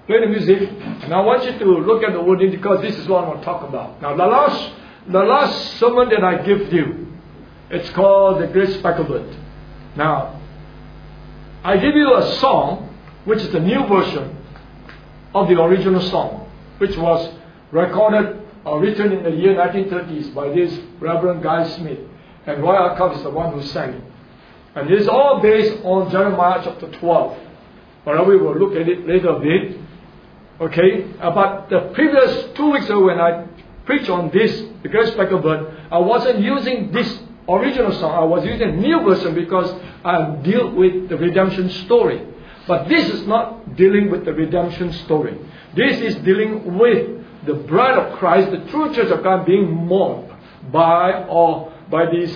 play the music, and I want you to look at the wording because this is what I want to talk about. Now, the last sermon that I give you, it's called The Great Speckled Bird. Now, I give you a song, which is the new version of the original song, which was recorded or written in the year 1930s by this Reverend Guy Smith. And Roy Acuff is the one who sang it. And it is all based on Jeremiah chapter 12. But we will look at it later a bit. Okay? But the previous 2 weeks ago when I preached on this, The Great Speckled Bird, I wasn't using this original song. I was using a new version because I deal with the redemption story. But this is not dealing with the redemption story. This is dealing with the bride of Christ, the true church of God being mocked by these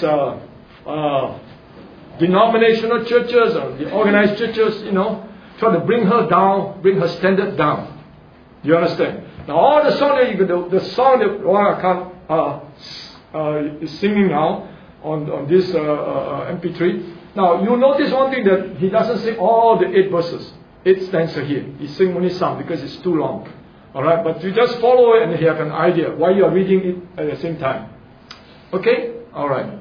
denominational churches or the organized churches, try to bring her down, bring her standard down. You understand? Now all the song that you can do, the song that Roy Acuff is singing now on this MP3. Now you notice one thing, that he doesn't sing all the 8 verses, 8 stanzas here. He sings only some because it's too long. Alright, but you just follow it and you have an idea while you are reading it at the same time. Okay? Alright.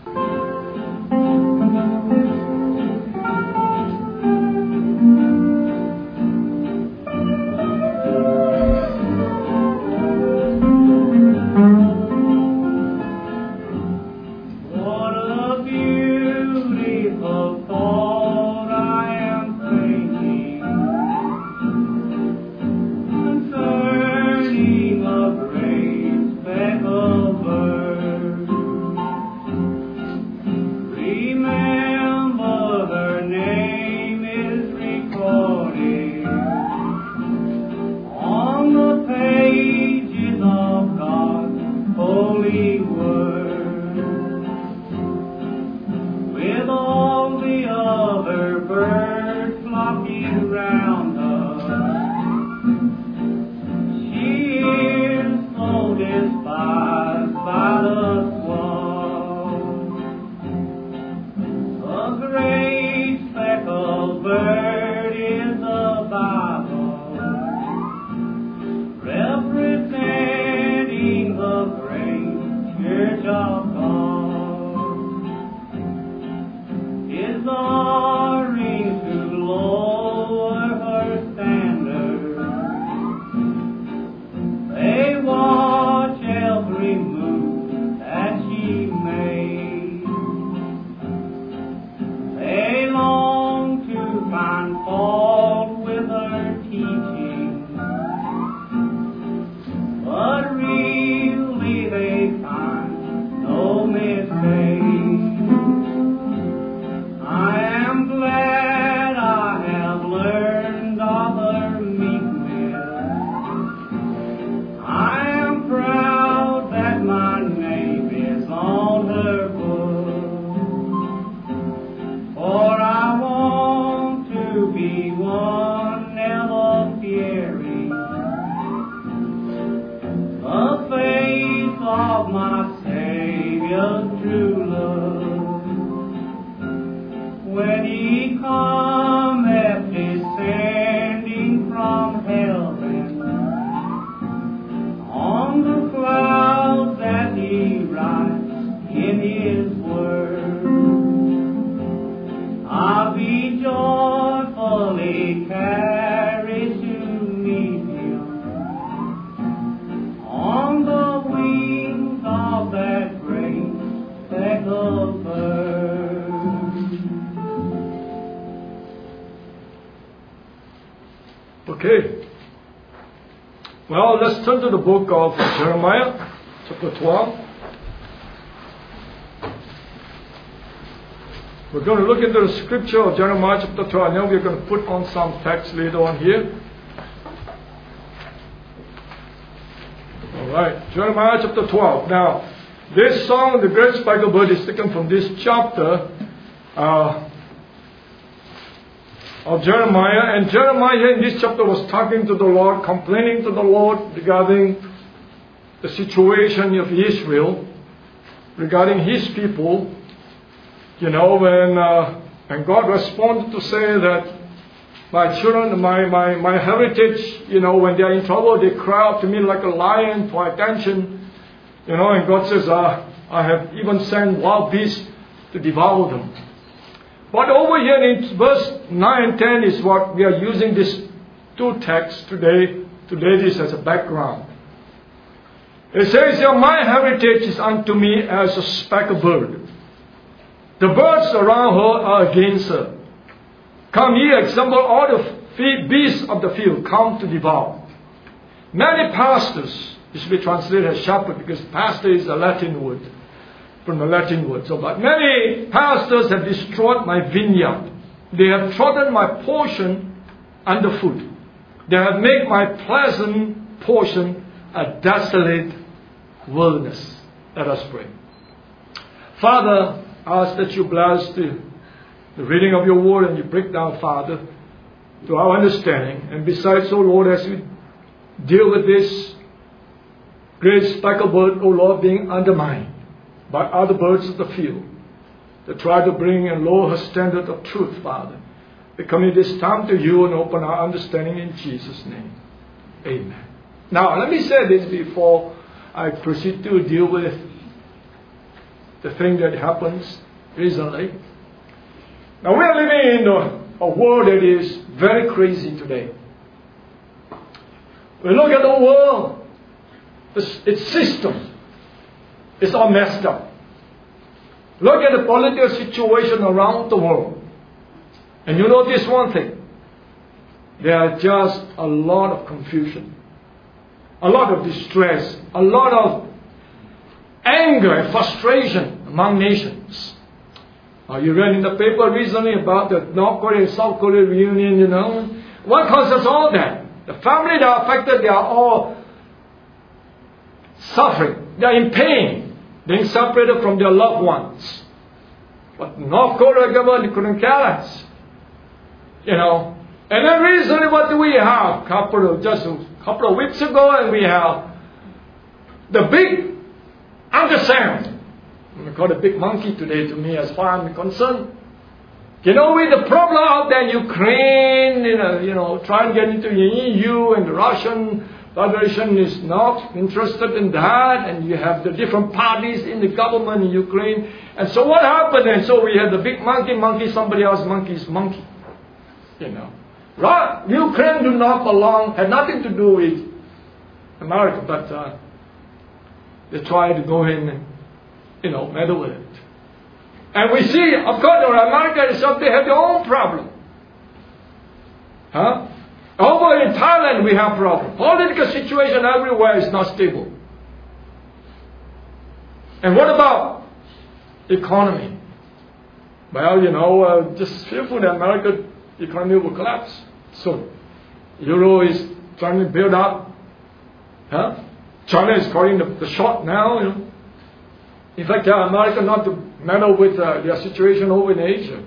Okay. Well, let's turn to the book of Jeremiah, chapter 12. We're going to look into the scripture of Jeremiah chapter 12, and then we're going to put on some text later on here. Alright, Jeremiah chapter 12. Now, this song, The Great Speckled Bird, is taken from this chapter of Jeremiah. And Jeremiah in this chapter was talking to the Lord, complaining to the Lord regarding the situation of Israel, regarding His people. You know, when God responded to say that My children, my heritage, when they are in trouble, they cry out to me like a lion for attention. And God says, I have even sent wild beasts to devour them. But over here in verse 9 and 10 is what we are using these two texts today to lay this as a background. It says here, my heritage is unto me as a speckled bird. The birds around her are against her. Come ye, assemble all the beasts of the field, come to devour. Many pastors, this should be translated as shepherd, because pastor is a Latin word, from the Latin word. But many pastors have destroyed my vineyard. They have trodden my portion underfoot. They have made my pleasant portion a desolate wilderness. Let us pray. Father, I ask that you bless the reading of your word and you break down, Father, to our understanding. And besides, O Lord, as we deal with this great speckled bird, O Lord, being undermined by other birds of the field, to try to bring and lower her standard of truth, Father, we commit this time to you and open our understanding in Jesus' name. Amen. Now, let me say this before I proceed to deal with the thing that happens recently. Now, we are living in a world that is very crazy today. We look at the world, its system is all messed up. Look at the political situation around the world. And you notice one thing. There is just a lot of confusion, a lot of distress, a lot of anger and frustration among nations. You read in the paper recently about the North Korea and South Korea reunion, What causes all that? The family that are affected, they are all suffering. They are in pain, being separated from their loved ones. But North Korea government couldn't care less. And then recently, what do we have? Just a couple of weeks ago, and we have the big Uncle Sam. We call it big monkey today to me, as far as I'm concerned. With the problem out there in Ukraine, trying to get into the EU, and the Russian Federation is not interested in that, and you have the different parties in the government in Ukraine. And so what happened? And so we had the big monkey, somebody else monkey's monkey. Ukraine do not belong, had nothing to do with America, but they try to go in and, meddle with it. And we see, of course, America itself, they have their own problem. Over in Thailand, we have problem. Political situation everywhere is not stable. And what about economy? Well, just fearful that American economy will collapse soon. Euro is trying to build up. China is calling the shot now. In fact, America not to meddle with their situation over in Asia.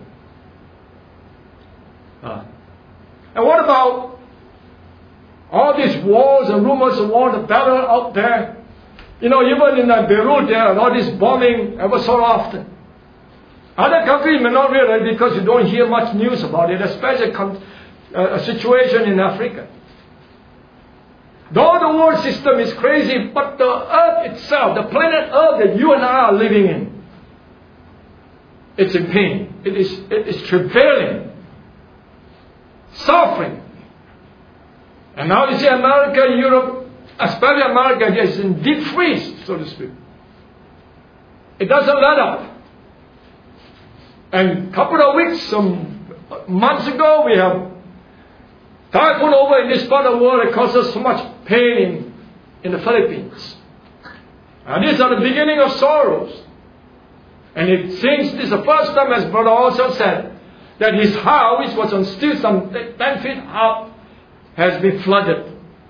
And what about all these wars and rumors of war, the battle out there? Even in Beirut, there are all this bombing ever so often. Other countries may not realize because you don't hear much news about it, especially a situation in Africa. Though the world system is crazy, but the earth itself, the planet Earth that you and I are living in, it's in pain. It is travailing, suffering. And now you see America, Europe, especially America, is in deep freeze, so to speak. It doesn't let up. And a couple of weeks, some months ago, we have typhoon over in this part of the world. It causes so much pain in the Philippines. And these are the beginning of sorrows. And it seems this is the first time, as Brother also said, that his house, which was on still some 10 feet up, has been flooded.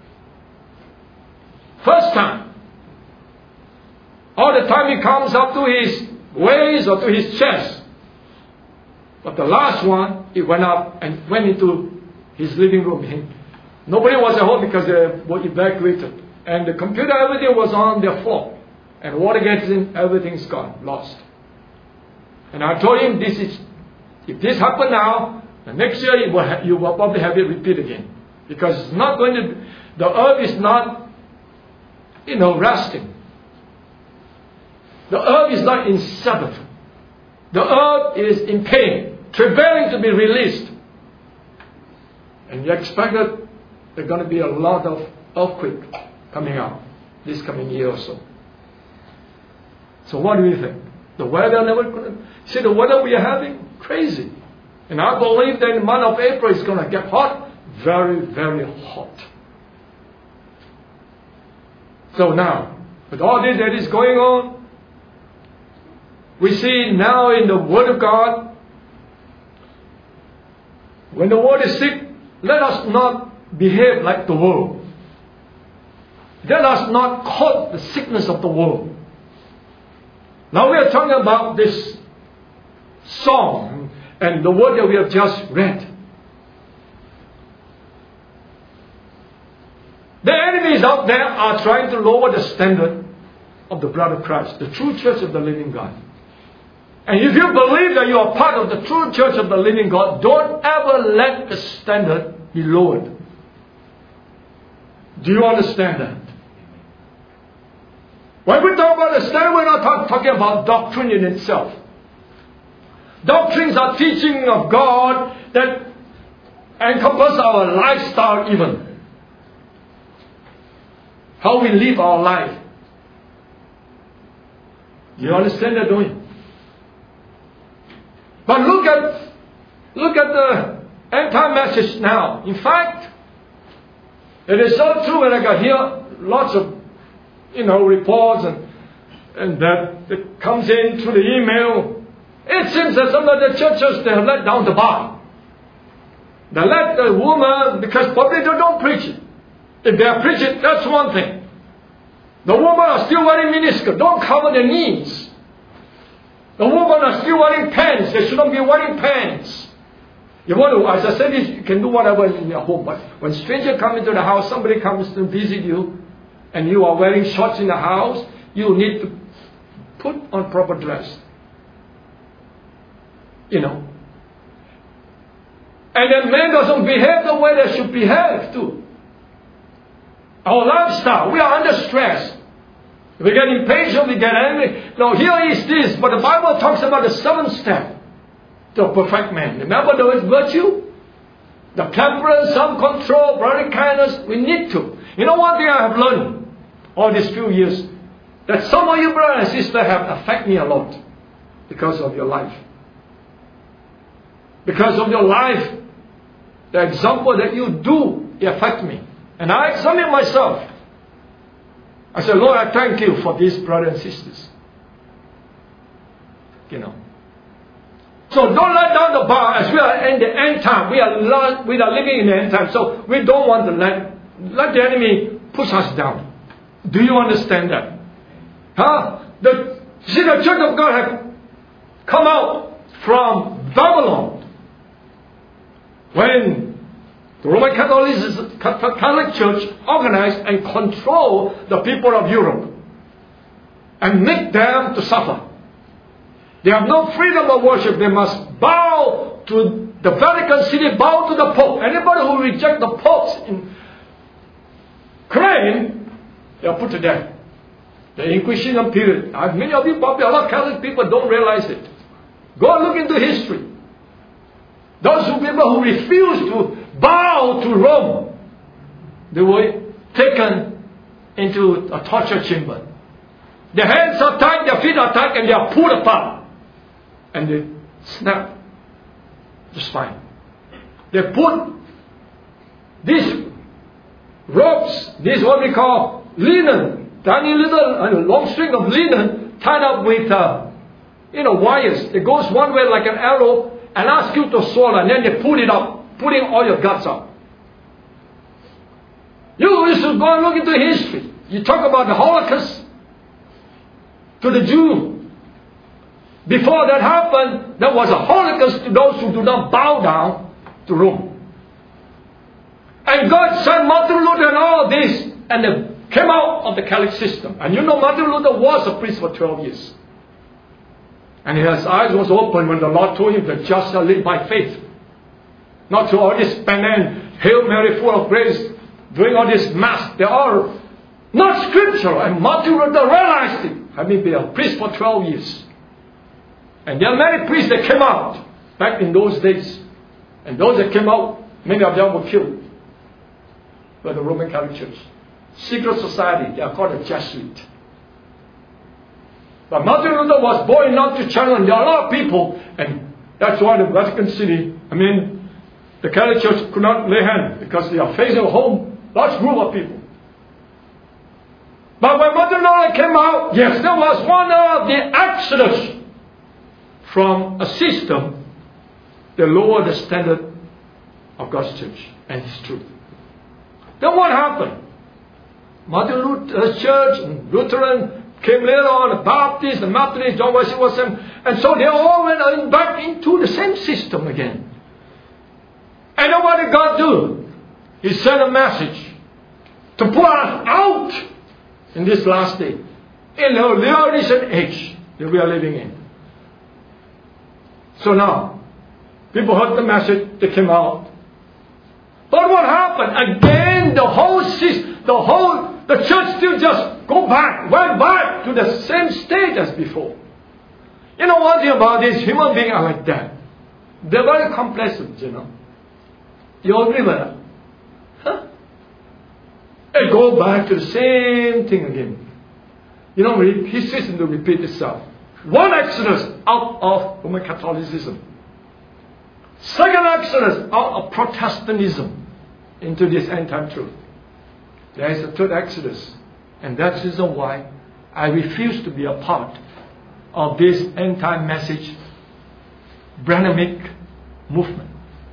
First time. All the time he comes up to his waist or to his chest. But the last one, he went up and went into his living room. Nobody was at home because they were evacuated. And the computer, everything was on their floor. And water gets in, everything's gone, lost. And I told him, if this happened now, The next year you will probably have it repeat again. Because it's not going to, the earth is not, resting. The earth is not in Sabbath. The earth is in pain, travailing to be released. And you expect that there's going to be a lot of earthquake coming out this coming year or so. So what do you think? The weather see the weather we are having? Crazy. And I believe that in the month of April it's going to get hot. Very, very hot. So now, with all this that is going on, we see now in the Word of God, when the world is sick, let us not behave like the world. Let us not cause the sickness of the world. Now we are talking about this song and the word that we have just read. The enemies out there are trying to lower the standard of the blood of Christ, the true church of the living God. And if you believe that you are part of the true church of the living God, don't ever let the standard be lowered. Do you understand that? When we talk about the standard, we're not talking about doctrine in itself. Doctrines are teaching of God that encompass our lifestyle even. How we live our life. Do you understand that, don't you? But look at the end time message now. In fact, it is so true when I got here, lots of reports and that comes in through the email. It seems that some of the churches, they have let down the bar. They let the woman, because probably they don't preach it. If they are preaching, that's one thing. The women are still wearing miniskirt. Don't cover their knees. The women are still wearing pants. They shouldn't be wearing pants. You want to, as I said, you can do whatever in your home. But when a stranger comes into the house, somebody comes to visit you, and you are wearing shorts in the house, you need to put on proper dress. And then men doesn't behave the way they should behave too. Our lifestyle, we are under stress. We get impatient, we get angry. Now here is this, but the Bible talks about the seventh step to a perfect man. Remember the word virtue? The temperance, self-control, brotherly kindness, we need to. You know one thing I have learned all these few years? That some of you brothers and sisters have affected me a lot because of your life. Because of your life, the example that you do, it affects me. And I examine myself. I said, Lord, I thank you for these brothers and sisters. So don't let down the bar as we are in the end time. We are living in the end time. So we don't want to let the enemy push us down. Do you understand that? The church of God have come out from Babylon. When the Roman Catholic Church organized and controlled the people of Europe and make them to suffer. They have no freedom of worship. They must bow to the Vatican City, bow to the Pope. Anybody who rejects the popes in Ukraine, they are put to death. The Inquisition period. Many of you, probably a lot of Catholic people don't realize it. Go and look into history. Those people who refused to bow to Rome, they were taken into a torture chamber. Their hands are tied, their feet are tied, and they are pulled apart. And they snap the spine. They put these ropes, this what we call linen, tiny little long string of linen tied up with wires. It goes one way like an arrow and ask you to swallow, and then they pull it up, pulling all your guts out. You should go and look into history. You talk about the Holocaust to the Jew. Before that happened, there was a Holocaust to those who do not bow down to Rome. And God sent Martin Luther and all of this, and they came out of the Catholic system. And Martin Luther was a priest for 12 years. And his eyes was open when the Lord told him that just shall live by faith. Not through all this Penang, Hail Mary, full of grace, doing all this mass. They are not scriptural. And Martin Luther realized it, having been a priest for 12 years. And there are many priests that came out back in those days. And those that came out, many of them were killed by the Roman Catholic Church. Secret society, they are called a Jesuit. But Martin Luther was bold enough to challenge. There are a lot of people, and that's why the Vatican City, the Catholic Church could not lay hands because they are facing a whole large group of people. But when Martin Luther came out, yes, there was one of the exodus from a system that lowered the standard of God's church and His truth. Then what happened? Martin Luther's church, and Lutheran, came later on, the Baptists, the Methodists, John Wesley was them, and so they all went back into the same system again. And then what did God do? He sent a message to pull us out in this last day, in the recent age that we are living in. So now, people heard the message, they came out. But what happened? Again, the church still just went back to the same state as before. You know one thing about this, human beings are like that. They're very complacent, you know. You agree with that? Huh? They go back to the same thing again. You know, history seems to repeat itself. One exodus out of Roman Catholicism. Second exodus out of Protestantism into this end-time truth. There is a third exodus. And that's the reason why I refuse to be a part of this end-time message Branhamic movement.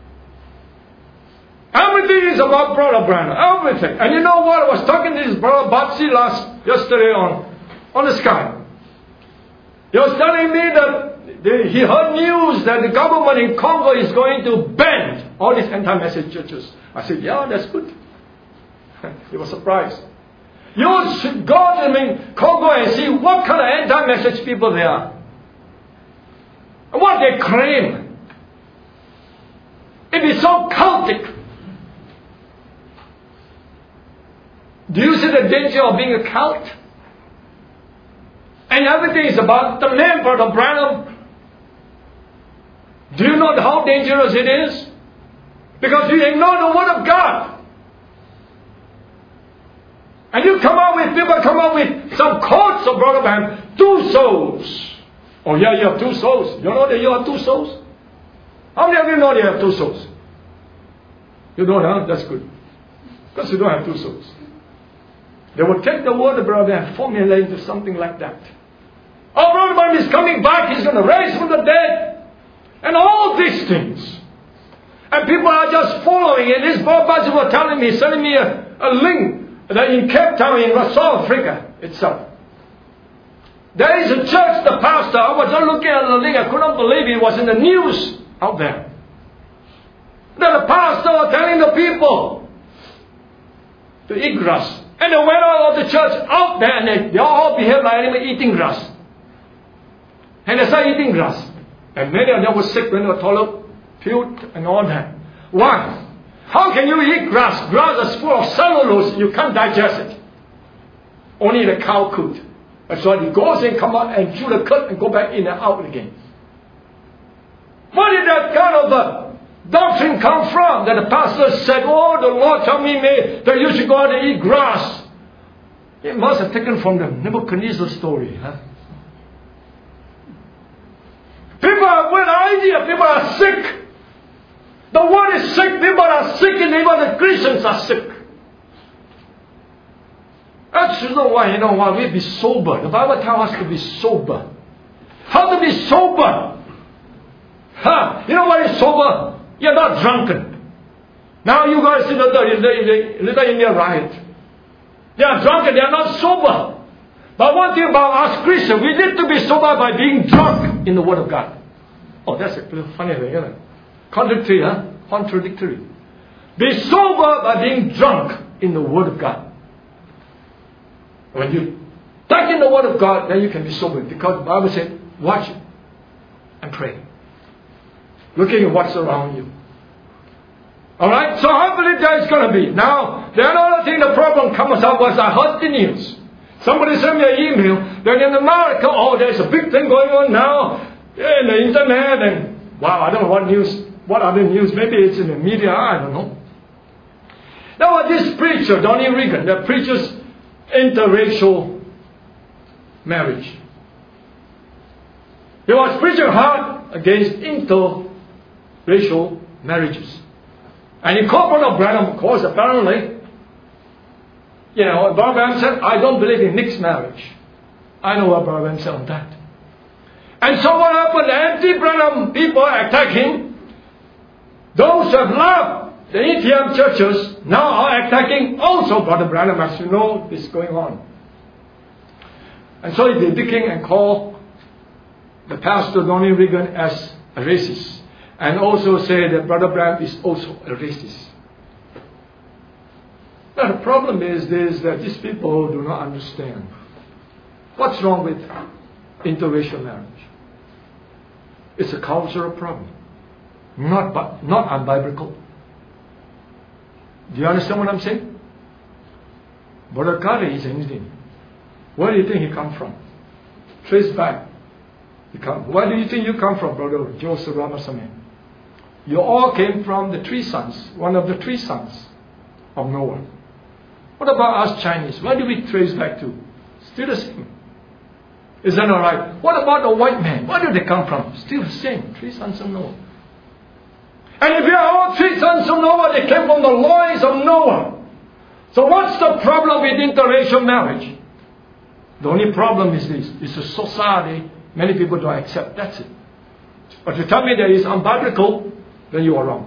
Everything is about Brother Branham. Everything. And you know what? I was talking to this Brother Batsy yesterday on the Skype. He was telling me that he heard news that the government in Congo is going to ban all these anti-message churches. I said, yeah, that's good. He was surprised. You should go to Congo and see what kind of anti-message people they are. And what they claim. It is so cultic. Do you see the danger of being a cult? And everything is about the man, Brother Branham. Do you know how dangerous it is? Because you ignore the Word of God. And you come out with some quotes of Brother Branham, 2 souls. Oh yeah, you have 2 souls. You know that you have 2 souls? How many of you know you have 2 souls? You don't, huh? That's good. Because you don't have 2 souls. They will take the word of Brother Branham and formulate into something like that. Oh, Brother Branham is coming back. He's going to raise from the dead. And all these things. And people are just following. And this Bob Bassett was telling me, sending me a link that in Cape Town, in South Africa itself. There is a church, the pastor, I was just looking at the link, I couldn't believe it was in the news out there. That the pastor was telling the people to eat grass. And they went out of the church out there and they all behaved like animals eating grass. And they started eating grass. And many of them were sick when they were toilet, puked and all that. Why? How can you eat grass? Grass is full of cellulose. You can't digest it. Only the cow could. And so it goes and come out and chew the cud and go back in and out again. Where did that kind of doctrine come from? That the pastor said, oh, the Lord told me that you should go out and eat grass. It must have taken from the Nebuchadnezzar story. Huh? People have with idea. People are sick. The world is sick. People are sick and even the Christians are sick. That's the reason why, we be sober. The Bible tells us to be sober. How to be sober? Huh? You know what is sober? You're not drunken. Now you guys see the Little India riot. They are drunken, they are not sober. But one thing about us Christians, we need to be sober by being drunk in the Word of God. Oh, that's a funny thing, isn't it? Contradictory, huh? Contradictory. Be sober by being drunk in the Word of God. When you touch in the Word of God, then you can be sober. Because the Bible said, watch and pray. Looking at what's around you. Alright, so I believe that is going to be. Now, the other thing, the problem comes up was I heard the news. Somebody sent me an email that in America, there's a big thing going on now in the internet, and wow, I don't know what other news, maybe it's in the media, I don't know. Now, this preacher, Donnie Regan, that preaches interracial marriage. He was preaching hard against interracial marriages. And he called Brother Branham, of course, apparently. Brother Branham said, I don't believe in mixed marriage. I know what Brother Branham said on that. And so what happened? The anti-Branham people attack him. Those who have loved the ATM churches now are attacking also Brother Branham, as you know, this is going on. And so he did the king and called the pastor Donnie Regan as a racist. And also say that Brother Branham is also a racist. Now the problem is that these people do not understand what's wrong with interracial marriage. It's a cultural problem, not unbiblical. Do you understand what I'm saying? Brother Kari is an Indian. Where do you think he come from? Trace back. Where do you think you come from, Brother Joseph Ramaswamy? You all came from the 3 sons, one of the 3 sons of Noah. What about us Chinese? Where do we trace back to? Still the same. Is that alright? What about the white man? Where do they come from? Still the same. 3 sons of Noah. And if we are all 3 sons of Noah, they came from the loins of Noah. So what's the problem with interracial marriage? The only problem is this. It's a society many people don't accept. That's it. But if you tell me that it's unbiblical, then you are wrong.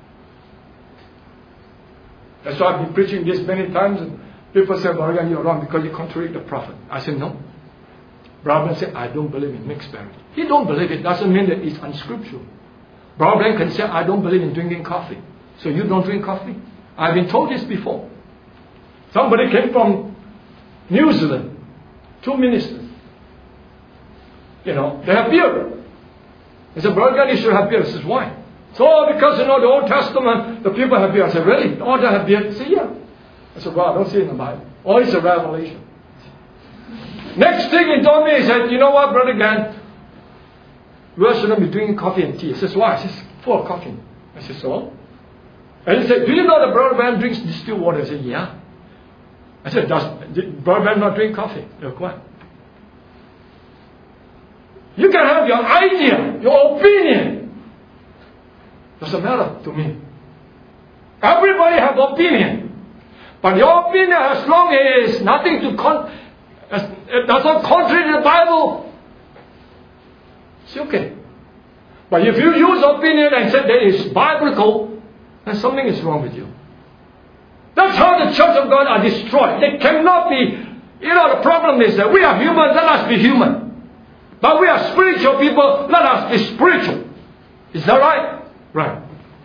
That's why I've been preaching this many times, and people say, well, you're wrong because you contradict the prophet. I said, no. Brother said, I don't believe in mixed marriage. He don't believe it doesn't mean that it's unscriptural. Brother can say, I don't believe in drinking coffee. So you don't drink coffee? I've been told this before. Somebody came from New Zealand, 2 ministers. They have beer. He said, Brother, you should have beer. He says, why? So, because the Old Testament, the people have beer. I said, really? All they have beer? He said, yeah. I said, well, I don't see it in the Bible. Oh, it's a revelation. Next thing he told me, he said, you know what, Brother Gan? We shouldn't be drinking coffee and tea. He says, why? He says, full of coffee. I said, so? And he said, do you know that Brother Ban drinks distilled water? I said, yeah. I said, did Brother Ban not drink coffee? He said, what? You can have your idea, your opinion. Doesn't matter to me. Everybody has opinion. But your opinion, as long as nothing to it doesn't contradict the Bible, it's okay. But if you use opinion and say that it's biblical, then something is wrong with you. That's how the church of God are destroyed. They cannot be, the problem is that we are human, let us be human. But we are spiritual people, let us be spiritual. Is that right? Right.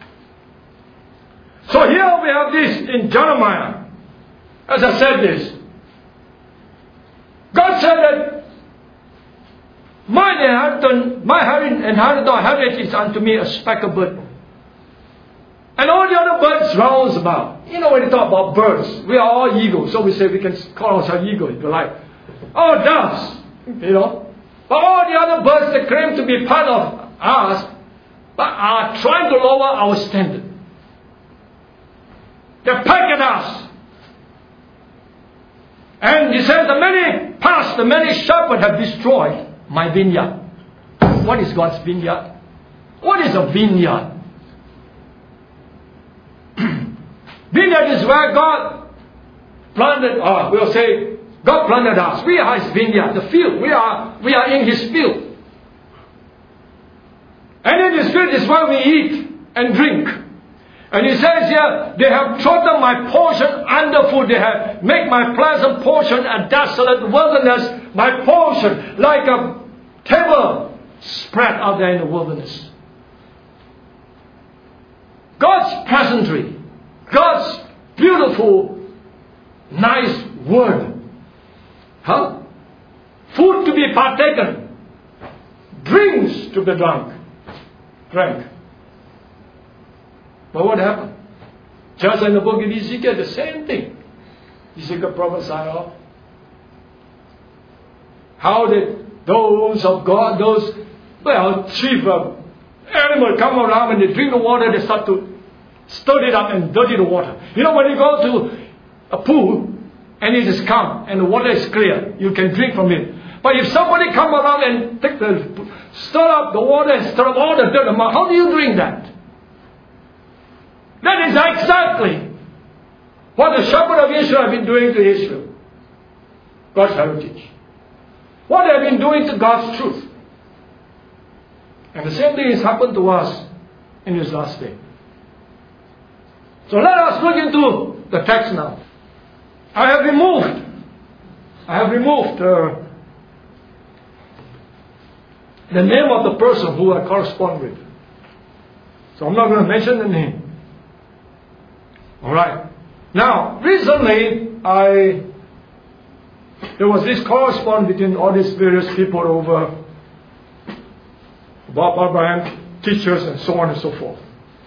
So here we have this in Jeremiah. As I said this. God said that my heritage is unto me a speckled bird. And all the other birds rounds about. When you talk about birds, we are all eagles. So we say we can call ourselves eagles if you like. Oh, doves. But all the other birds that claim to be part of us, but are trying to lower our standard. They peck at us. And he says, the many shepherds have destroyed my vineyard. What is God's vineyard? What is a vineyard? Vineyard is where God planted, we'll say, God planted us. We are His vineyard, the field. We are in His field. And in His field is where we eat and drink. And He says here, they have trodden my portion underfoot. They have made my pleasant portion a desolate wilderness. My portion like a table spread out there in the wilderness. God's pleasantry, God's beautiful, nice word. Food to be partaken, drinks to be drank. But what happened? Just in the book of Ezekiel, the same thing. Ezekiel prophesied of how did those of God, chief animals come around and they drink the water, they start to stir it up and dirty the water. You know, when you go to a pool and it is calm and the water is clear, you can drink from it. But if somebody come around and stir up the water and stir up all the dirt, how do you drink that? That is exactly what the shepherd of Israel have been doing to Israel. God's heritage. What they have been doing to God's truth. And the same thing has happened to us in this last day. So let us look into the text now. I have removed the name of the person who I correspond with. So I'm not going to mention the name. Alright. Now, recently, there was this correspondence between all these various people over Bob Abraham, teachers, and so on and so forth.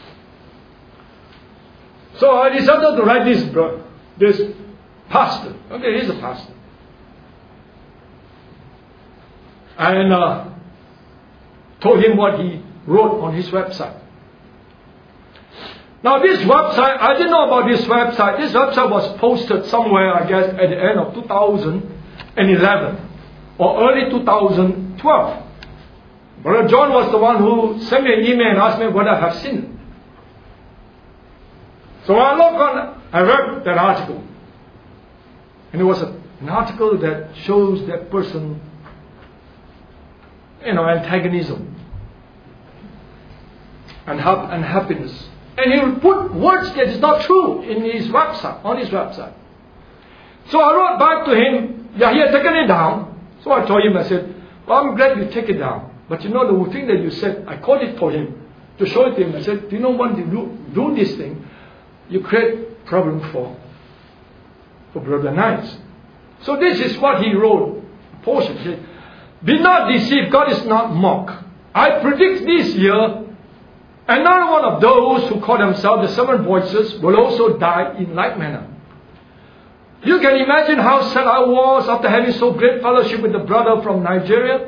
So I decided to write this pastor. Okay, he's a pastor. And told him what he wrote on his website. Now this website, I didn't know about this website. This website was posted somewhere, I guess, at the end of 2011 or early 2012. Brother John was the one who sent me an email and asked me whether I have seen it. So I read that article. And it was an article that shows that person, antagonism and unhappiness. And he will put words that is not true in his website, on his website. So I wrote back to him, he had taken it down. So I told him, I said, well, I'm glad you take it down. But the thing that you said, I called it for him to show it to him. I said, when you do this thing, you create problem for Brother Nice. So this is what he wrote. Portion. He said, be not deceived, God is not mocked. I predict this year, another one of those who call themselves the seven voices will also die in like manner. You can imagine how sad I was after having so great fellowship with the brother from Nigeria.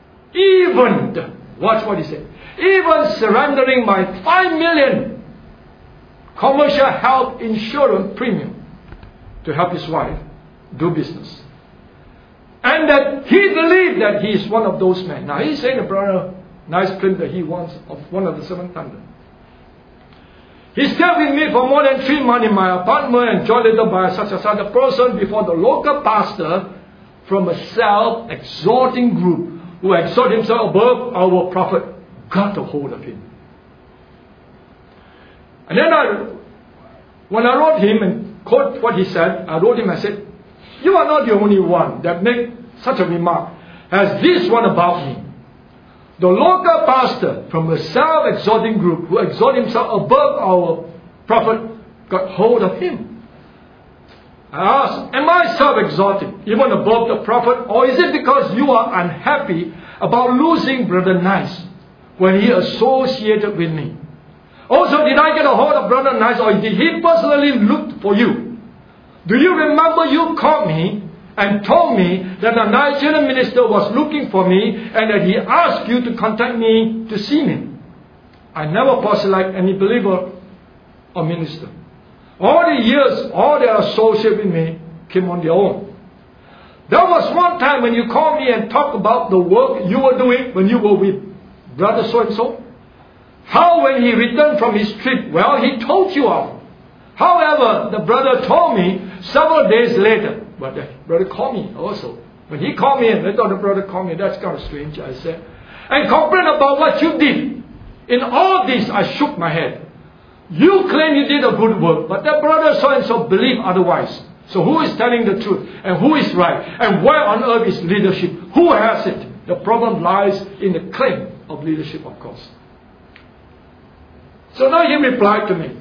Watch what he said, even surrendering my 5 million commercial health insurance premium to help his wife do business. And that he believed that he is one of those men. Now he's saying the brother Nice claim that he wants of one of the 700. He stayed with me for more than 3 months in my apartment and joined later by such and such a person before the local pastor from a self-exalting group who exalt himself above our prophet got a hold of him. And then when I wrote him and quote what he said, I wrote him, I said, you are not the only one that make such a remark as this one about me. The local pastor from a self-exalting group who exalt himself above our prophet got hold of him. I asked, am I self-exalting, even above the prophet, or is it because you are unhappy about losing Brother Nice when he associated with me? Also, did I get a hold of Brother Nice, or did he personally look for you? Do you remember you called me and told me that a Nigerian minister was looking for me and that he asked you to contact me to see me? I never proselyte any believer or minister. All the years, all their associate with me came on their own. There was one time when you called me and talked about the work you were doing when you were with Brother so-and-so. How when he returned from his trip, well, he told you of. However, the brother told me several days later, but the brother called me also. When he called me and later the brother called me, that's kind of strange, I said, and complained about what you did. In all this, I shook my head. You claim you did a good work, but that brother so-and-so believed otherwise. So who is telling the truth? And who is right? And where on earth is leadership? Who has it? The problem lies in the claim of leadership, of course. So now he replied to me.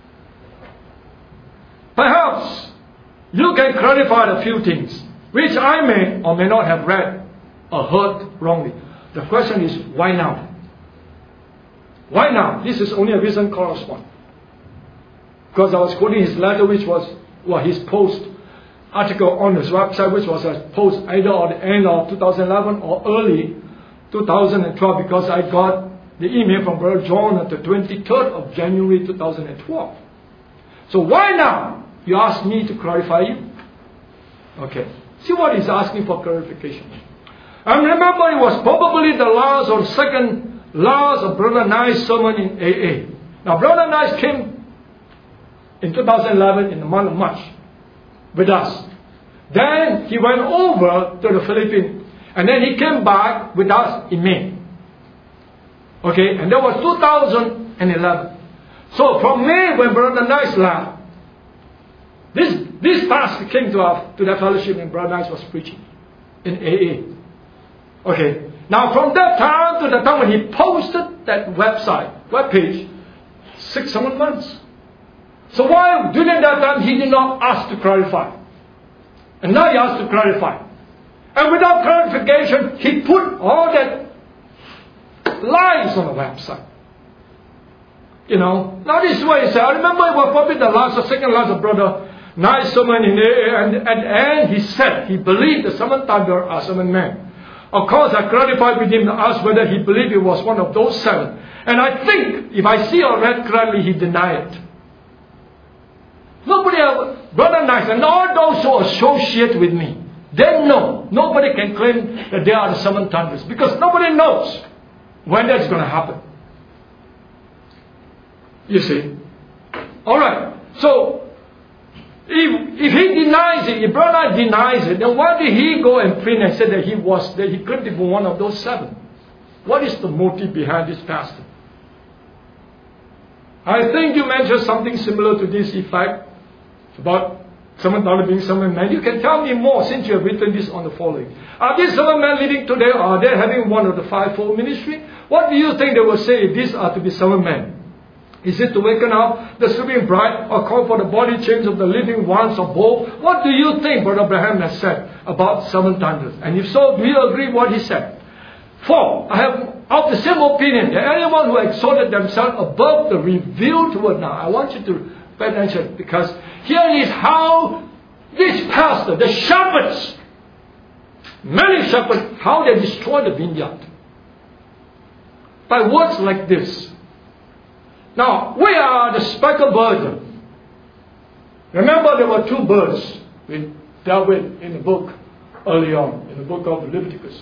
Perhaps you can clarify a few things, which I may or may not have read or heard wrongly. The question is, why now? Why now? This is only a recent correspondence. Because I was quoting his letter, which was his post article on his website, which was a post either at the end of 2011 or early 2012, because I got the email from Brother John at the 23rd of January 2012. So why now? You ask me to clarify you? Okay. See what he's asking for clarification. And remember, it was probably the last or second last of Brother Nye's sermon in AA. Now, Brother Nye came in 2011 in the month of March with us. Then he went over to the Philippines. And then he came back with us in May. Okay, and that was 2011. So from May, when Brother Nye left, this pastor came to that fellowship and Brother Nye was preaching in AA. Okay, now from that time to the time when he posted that webpage, 6-7 months. So why during that time he did not ask to clarify? And now he has to clarify. And without clarification, he put all that lies on the website. You know, now this is what he said. I remember it was probably the last or second last of Brother Nye's sermon in AA, and at the end he said he believed the seven thunder are seven men. Of course, I clarified with him to ask whether he believed it was one of those seven. And I think, if I see or read correctly, he denied it. Nobody else, Brother Nye and all those who associate with me, they know. Nobody can claim that they are the seven thunders, because nobody knows when that's going to happen. You see? Alright, so if he denies it, if Brother denies it, then why did he go and print and say that he couldn't be one of those seven? What is the motive behind this pastor? I think you mentioned something similar to this effect about seven thunder being seven men. You can tell me more since you have written this on the following. Are these seven men living today, or are they having one of the fivefold ministry? What do you think they will say if these are to be seven men? Is it to waken up the sleeping bride, or call for the body change of the living ones, or both? What do you think Brother Abraham has said about seven thunders? And if so, do you agree what he said? 4, I have of the same opinion that anyone who exalted themselves above the revealed word. Now, I want you to pay attention, because here is how this pastor, the shepherds, many shepherds, how they destroy the vineyard. By words like this. Now, we are the speckled bird. Remember, there were 2 birds we dealt with in the book early on, in the book of Leviticus.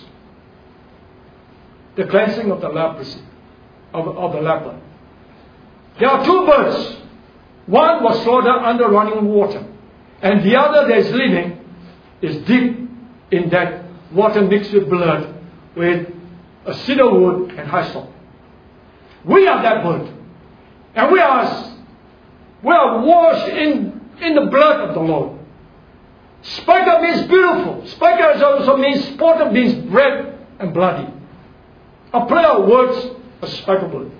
The cleansing of the leprosy, of the leper. There are 2 birds. One was slaughtered under running water, and the other that is living is deep in that water mixed with blood, with a cedar wood and hyssop. We are that bird. And we are washed in the blood of the Lord. Speckled means beautiful. Speckled also means spotted, means red and bloody. A play of words, a speckled bird.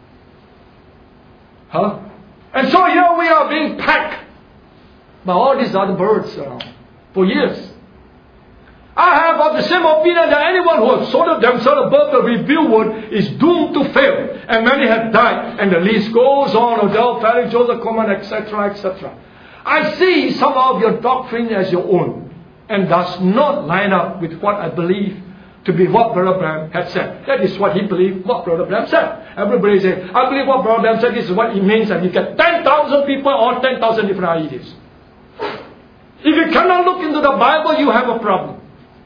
Huh? And so here we are being packed by all these other birds around for years. I have of the same opinion that anyone who has sorted themselves above the revealed word is doomed to fail. And many have died. And the list goes on. Odell Ferry, Joseph Coleman, etc., etc. I see some of your doctrine as your own, and does not line up with what I believe to be what Brother Branham had said. That is what he believed, what Brother Branham said. Everybody say, I believe what Brother Branham said, this is what it means, and you get 10,000 people or 10,000 different ideas. If you cannot look into the Bible, you have a problem.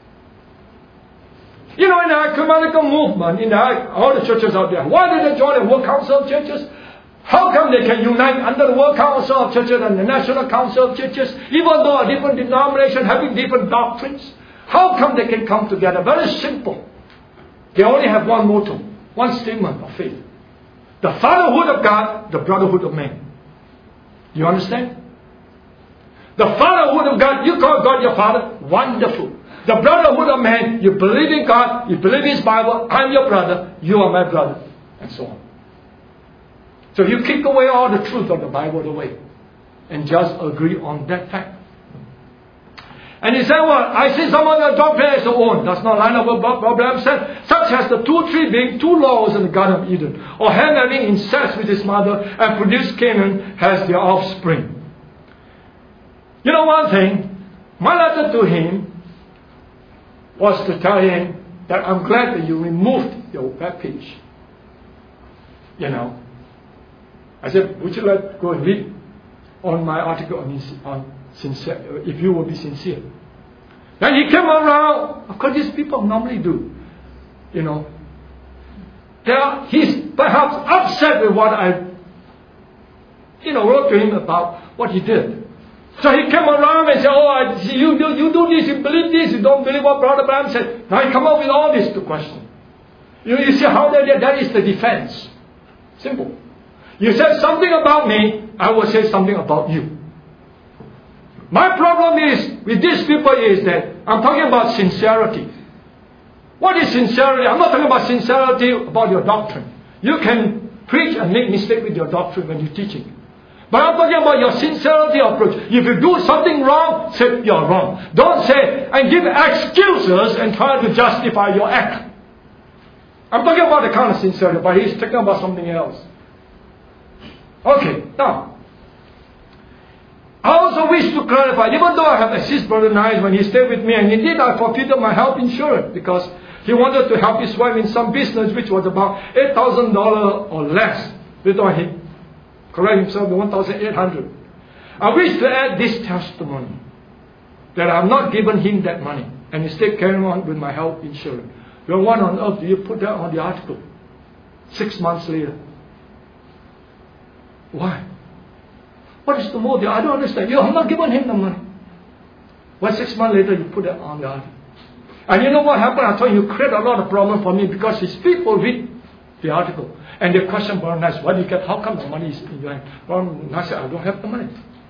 You know, in the ecumenical movement, in all the churches out there, why did they join the World Council of Churches? How come they can unite under the World Council of Churches and the National Council of Churches, even though a different denomination having different doctrines? How come they can come together? Very simple. They only have one motto, one statement of faith. The fatherhood of God, the brotherhood of man. You understand? The fatherhood of God, you call God your father, wonderful. The brotherhood of man, you believe in God, you believe in His Bible, I'm your brother, you are my brother, and so on. So you kick away all the truth of the Bible away, and just agree on that fact. And he said, well, I see some of the doctrine is own. Does not line up with what Abraham said. Such as the two trees being two laws in the Garden of Eden. Or Ham having incest with his mother and produced Canaan as their offspring. You know one thing, my letter to him was to tell him that I'm glad that you removed your web page. You know. I said, would you like to go and read on my article on sincere, if you will be sincere. Then he came around, of course these people normally do, you know. He's perhaps upset with what I, wrote to him about what he did. So he came around and said, oh, you do this, you believe this, you don't believe what Brother Branham said. Now he come up with all this to question. You see how that is the defense. Simple. You said something about me, I will say something about you. My problem is with these people is that I'm talking about sincerity. What is sincerity? I'm not talking about sincerity about your doctrine. You can preach and make mistake with your doctrine when you're teaching. But I'm talking about your sincerity approach. If you do something wrong, say you're wrong. Don't say and give excuses and try to justify your act. I'm talking about the kind of sincerity, but he's talking about something else. Okay, now. I also wish to clarify, even though I have assisted Brother Nice when he stayed with me, and indeed I forfeited my health insurance because he wanted to help his wife in some business which was about $8,000 or less. Later he corrected himself to $1,800. I wish to add this testimony that I have not given him that money and instead carrying on with my health insurance. Well, what on earth do you put that on the article 6 months later? Why? What is the motive? I don't understand. You have not given him the money. Well, 6 months later, you put it on the article. And you know what happened? I told you, you create a lot of problem for me because his people read the article. And they question Brother Nice, what do you get? How come the money is in your hand? Brother Nice said, I don't have the money.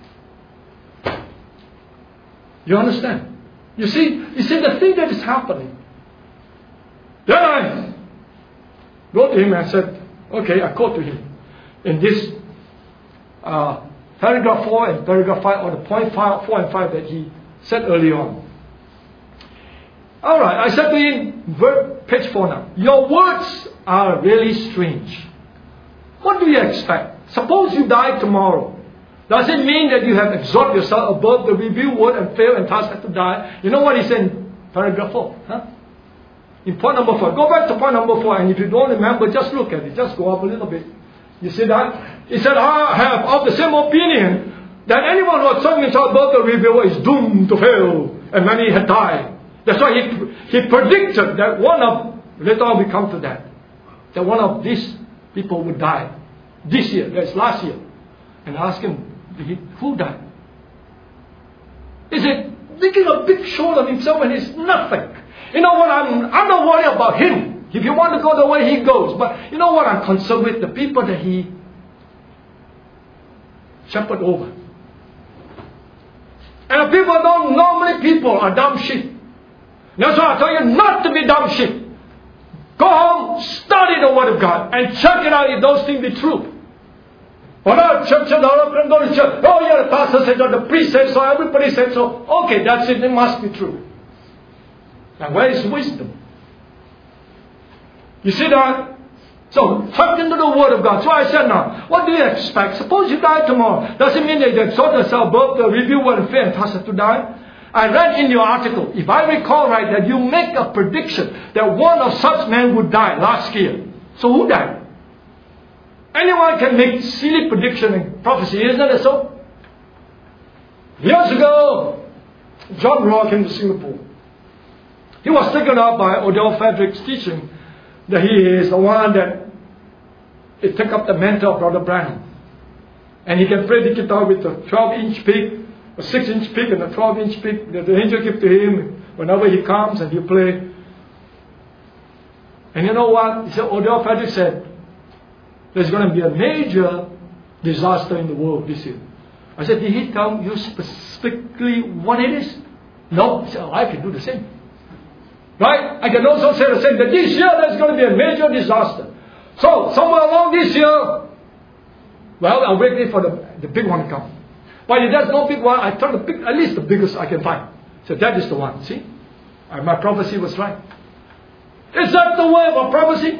You understand? You see the thing that is happening. Then I wrote to him and said, okay, I quote to him in this paragraph 4 and paragraph 5, or the point 4 and 5 that he said earlier on. Alright, I said to him, page 4 now. Your words are really strange. What do you expect? Suppose you die tomorrow. Does it mean that you have exalted yourself above the revealed word and fail and thus have to die? You know what he said in paragraph 4? Huh? In point number 4. Go back to point number 4, and if you don't remember, just look at it. Just go up a little bit. You see that? He said, I have of the same opinion that anyone who has sung himself above the revealed is doomed to fail, and many had died. That's why he predicted that later on we come to that one of these people would die this year, that's last year. And I asked him, who died? He said, making a big show of himself and it's nothing. You know what, I'm not worried about him. If you want to go the way he goes. But you know what I'm concerned with? The people that he shepherded over. And people don't, normally people are dumb sheep. That's why I tell you not to be dumb sheep. Go home, study the Word of God, and check it out if those things be true. Well, no, church, go to church. Oh yeah, the pastor said so, the priest said so, everybody said so. Okay, that's it, it must be true. Now where is wisdom? You see that? So, tuck into the Word of God. So I said now, what do you expect? Suppose you die tomorrow. Does it mean that you exalt yourself above the revealed word and fear and thus have to die? I read in your article, if I recall right, that you make a prediction that one of such men would die last year. So who died? Anyone can make silly prediction and prophecy, isn't it so? Years ago, John Raw came to Singapore. He was taken up by Odell Frederick's teaching that he is the one that took up the mantle of Brother Branham. And he can play the guitar with a 12-inch pick, a 6-inch pick and a 12-inch pick that the angel gives to him whenever he comes and he play. And you know what? He said, Odell Frederick said, there's going to be a major disaster in the world this year. I said, did he tell you specifically what it is? No. He said, I can do the same. Right? I can also say the same, that this year there's going to be a major disaster. So, somewhere along this year, well, I'll wait for the big one to come. But if there's no big one, I try to pick at least the biggest I can find. So that is the one. See? My prophecy was right. Is that the word of prophecy?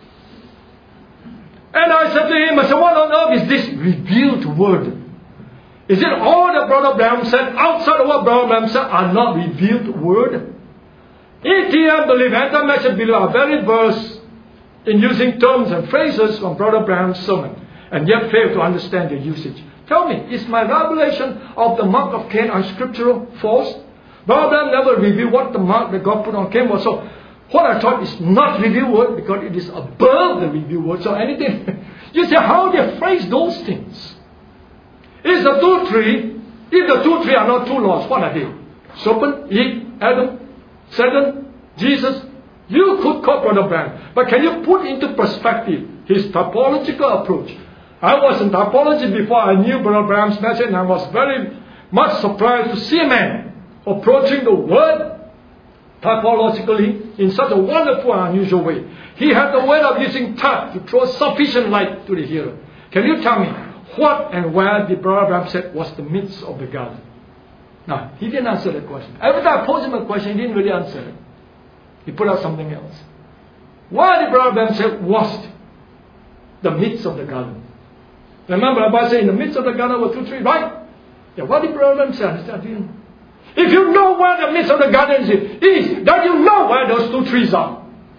And I said to him, I said, what on earth is this revealed word? Is it all that Brother Branham said outside of what Brother Branham said are not revealed word? ATM believe, anti-message believe are very versed in using terms and phrases from Brother Branham's sermon, and yet fail to understand their usage. Tell me, is my revelation of the mark of Cain unscriptural? False? Brother Branham never revealed what the mark that God put on Cain was. So what I thought is not revealed word because it is above the revealed word. So anything, you say how they phrase those things. Is the two tree, if the two tree are not two laws, what are they? Serpent, Eve, Adam, Satan, Jesus. You could call Brother Branham, but can you put into perspective his typological approach? I was in typology before I knew Brother Branham's message, and I was very much surprised to see a man approaching the word typologically in such a wonderful and unusual way. He had the way of using type to throw sufficient light to the hearer. Can you tell me what and where the Brother Branham said was the midst of the garden? No, he didn't answer that question. Every time I posed him a question, he didn't really answer it. He put out something else. Why did Brother Branham say was the midst of the garden? Remember, I said in the midst of the garden were two trees, right? Yeah, what did Brother Branham say? If you know where the midst of the garden is, then you know where those two trees are.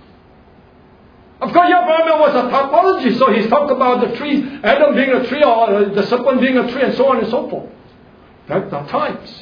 Of course, your brother was a typologist, so he's talked about the trees, Adam being a tree, or the serpent being a tree, and so on and so forth. That's the times.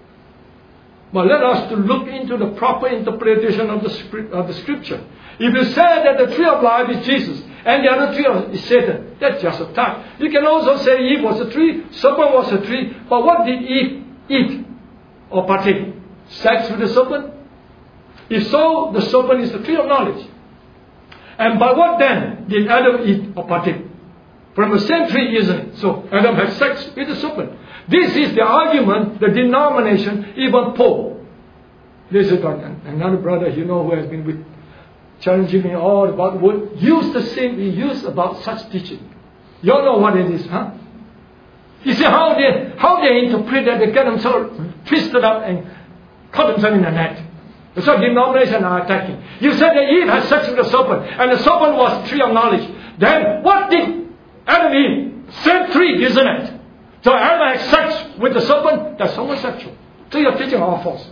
But let us to look into the proper interpretation of the scripture. If you say that the tree of life is Jesus, and the other tree is Satan, that's just a type. You can also say Eve was a tree, serpent was a tree, but what did Eve eat or partake? Sex with the serpent? If so, the serpent is the tree of knowledge. And by what then did Adam eat or partake? From the same tree, isn't it? So Adam had sex with the serpent. This is the argument, the denomination, even Paul. This is another brother, you know, who has been challenging me all about what use the same we use about such teaching. You all know what it is, huh? You see how they interpret that, they get themselves twisted up and caught themselves in a net. That's what denominations are attacking. You said that Eve had sex with the serpent, and the serpent was tree of knowledge. Then what did Adam eat? Same tree, isn't it? So Adam had sex with the serpent, that's homosexual. So your teaching are all false.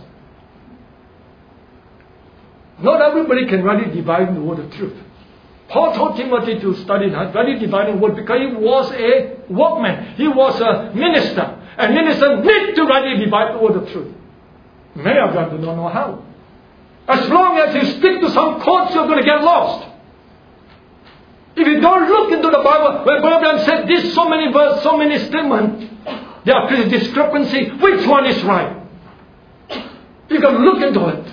Not everybody can rightly divide the word of truth. Paul told Timothy to study that, rightly dividing word, because he was a workman. He was a minister. And ministers need to rightly divide the word of truth. Many of them do not know how. As long as you stick to some courts, you're going to get lost. If you don't look into the Bible, where Brother said this, so many verses, so many statements, there are discrepancy. Which one is right? You can look into it.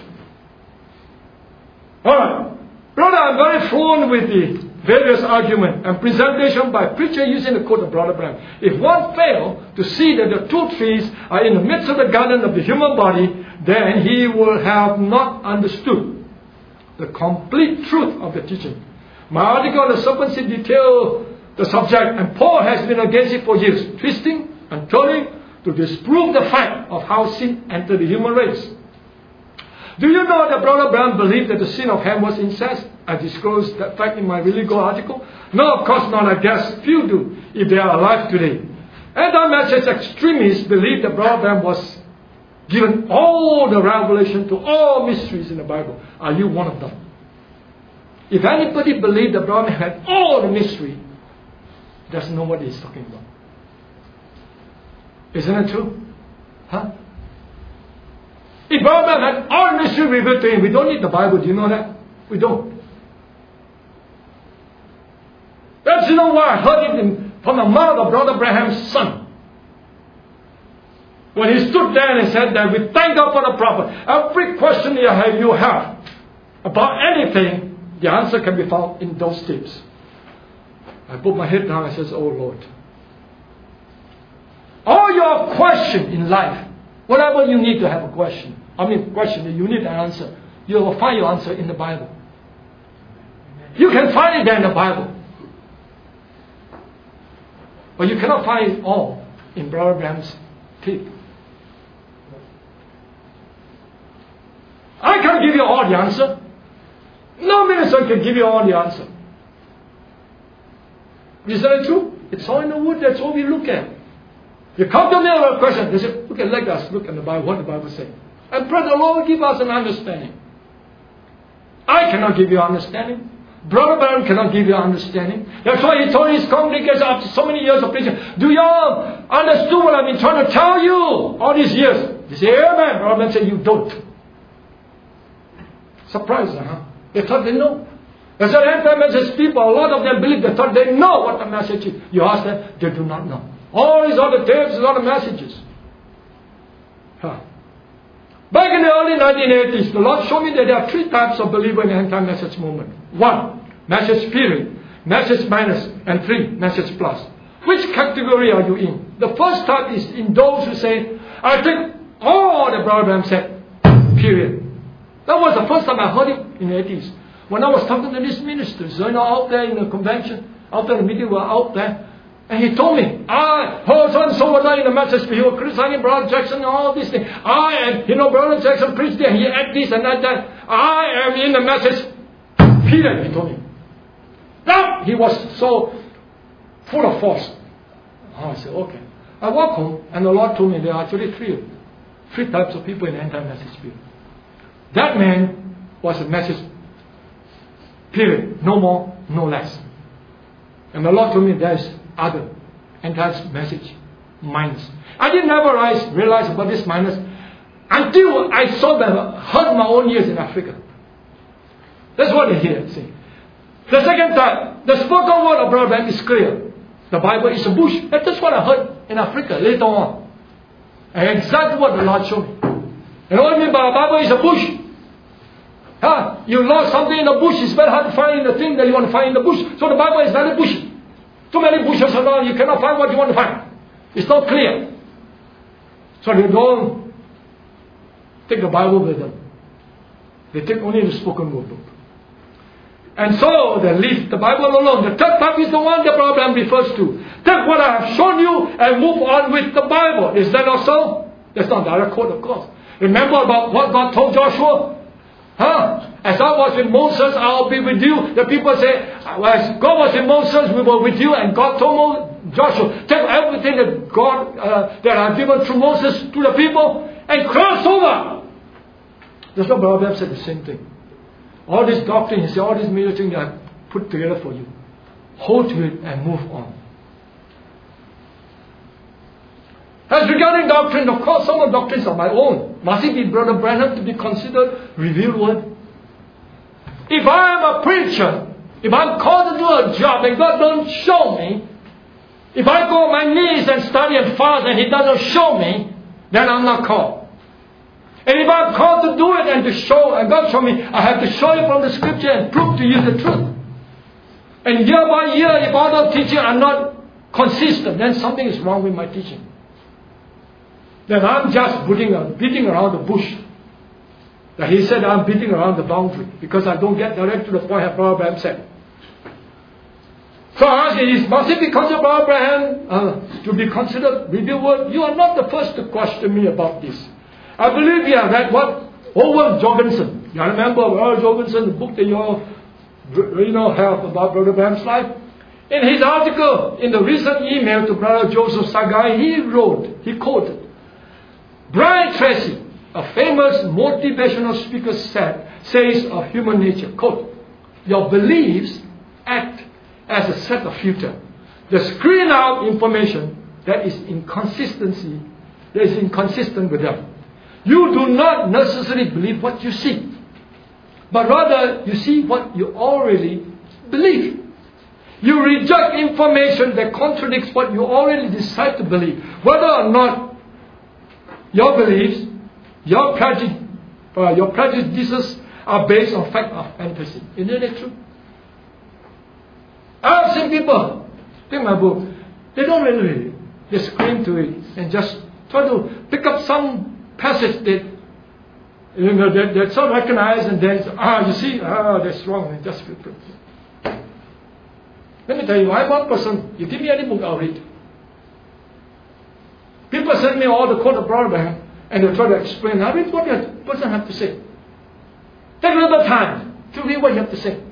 Alright. Brother, I'm very fluent with the various arguments and presentation by preacher using the quote of Brother Branham. If one fails to see that the two trees are in the midst of the garden of the human body, then he will have not understood the complete truth of the teaching. My article on the serpent seed details the subject, and Paul has been against it for years, twisting and turning to disprove the fact of how sin entered the human race. Do you know that Brother Branham believed that the sin of Ham was incest? I disclosed that fact in my Really Go article. No, of course not. I guess few do, if they are alive today. Anti-message extremists believe that Brother Branham was given all the revelation to all mysteries in the Bible. Are you one of them? If anybody believed that Brother Branham had all the mystery, doesn't know what he's talking about. Isn't it true? Huh? If Brother Branham had all mystery revealed to him, we don't need the Bible. Do you know that? We don't. That's you know why I heard it from the mouth of Brother Branham's son. When he stood there and said that, we thank God for the prophet. Every question you have about anything, the answer can be found in those tapes. I put my head down and says, oh Lord. All your questions in life, whatever you need to have a question, question that you need an answer, you will find your answer in the Bible. You can find it there in the Bible. But you cannot find it all in Brother Branham's tape. cannot give you all the answer. No minister can give you all the answer. Is that true? It's all in the Word. That's all we look at. You come to me with a question. They say, okay, let us look at the Bible, what the Bible says. And pray the Lord will give us an understanding. I cannot give you understanding. Brother Branham cannot give you understanding. That's why he told his congregation after so many years of preaching, do you all understand what I've been trying to tell you all these years? They say, amen. Brother Branham said, you don't. Surprised, huh? They thought they know. As an anti-message people, a lot of them believe they thought they know what the message is. You ask them, they do not know. All these other tapes, these other messages. Huh. Back in the early 1980s, the Lord showed me that there are 3 types of believer in the anti-message movement. 1, message period, message minus, and 3, message plus. Which category are you in? The first type is in those who say, I think all the Brother Branham said, period. That was the first time I heard it in the 80s. When I was talking to these ministers, out there in the convention, out there in the meeting, we were out there. And he told me, I heard so was in the message, he was criticizing Brother Jackson and all these things. Brother Jackson preached there, he had this and that. I am in the message. Period, he told me. Now, he was so full of force. I said, okay. I walked home, and the Lord told me there are actually 3 types of people in the anti-message field. That man was a message, period. No more, no less. And the Lord told me there's other anti-message minus. I didn't ever realize about this minus until I saw them, heard my own ears in Africa. That's what I hear. See. The second type, the spoken word of Brother Branham is clear. The Bible is a bush. That's what I heard in Africa later on. And exactly what the Lord showed me. And what I mean by the Bible is a bush. You lost something in the bush, it's very hard to find the thing that you want to find in the bush. So the Bible is very bushy. Too many bushes around, you cannot find what you want to find. It's not clear. So they don't take the Bible with them. They take only the spoken word book. And so they leave the Bible alone. The third type is the one the problem refers to. Take what I have shown you and move on with the Bible. Is that not so? That's not direct quote, of course. Remember about what God told Joshua? As I was with Moses, I'll be with you. The people say, as God was with Moses, we were with you. And God told Joshua, take everything that God that I've given through Moses to the people and cross over. That's what Brother Branham said the same thing. All this doctrine, he said, all these major things that I put together for you. Hold to it and move on. As regarding doctrine, of course, some of the doctrines are my own. Must it be Brother Branham to be considered revealed word? If I am a preacher, if I'm called to do a job and God don't show me, if I go on my knees and study and fast and He doesn't show me, then I'm not called. And if I'm called to do it and to show, and God show me, I have to show you from the scripture and prove to you the truth. And year by year, if all the teaching are not consistent, then something is wrong with my teaching. Then I'm just beating around the bush. That he said I'm beating around the boundary because I don't get direct to the point as Brother Branham said. So I ask you, must it be considered Brother Branham to be considered revealed word? You are not the first to question me about this. I believe you have read what Owen Jorgensen. You remember Owen Jorgensen, the book that you all have about Brother Branham's life? In his article, in the recent email to Brother Joseph Sagai, he quoted, Brian Tracy, a famous motivational speaker, says of human nature, quote, your beliefs act as a set of filter. They screen out information that is inconsistent with them. You do not necessarily believe what you see, but rather you see what you already believe. You reject information that contradicts what you already decide to believe, whether or not your beliefs, your prejudices are based on fact or fantasy. Isn't it true? I've seen people take my book. They don't really read it. They scream to it and just try to pick up some passage that some recognize and then you see, that's wrong. And just let me tell you, I'm one person. You give me any book, I'll read. People send me all the quote of Brother Branham and they try to explain. I read what the person has to say. Take a little time to read what you have to say.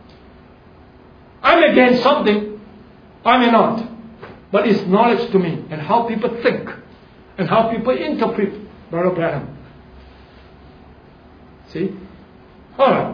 I may gain something, I may not. But it's knowledge to me and how people think and how people interpret Brother Branham. See? Alright.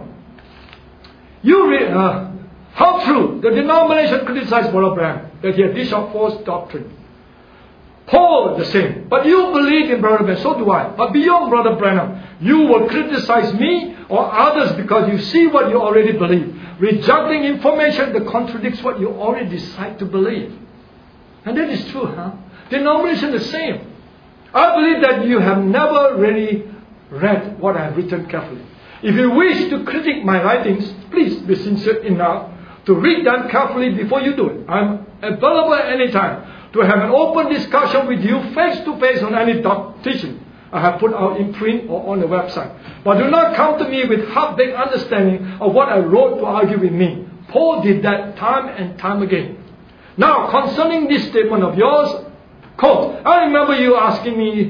You read, how true the denomination criticized Brother Branham that he had dished out false doctrine. Paul the same. But you believe in Brother Branham, so do I. But beyond Brother Branham, you will criticize me or others because you see what you already believe, rejecting information that contradicts what you already decide to believe. And that is true, huh? Denomination is the same. I believe that you have never really read what I have written carefully. If you wish to critique my writings, please be sincere enough to read them carefully before you do it. I'm available at any time to have an open discussion with you face to face on any teaching I have put out in print or on the website. But do not come to me with half-baked understanding of what I wrote to argue with me. Paul did that time and time again. Now, concerning this statement of yours, quote, I remember you asking me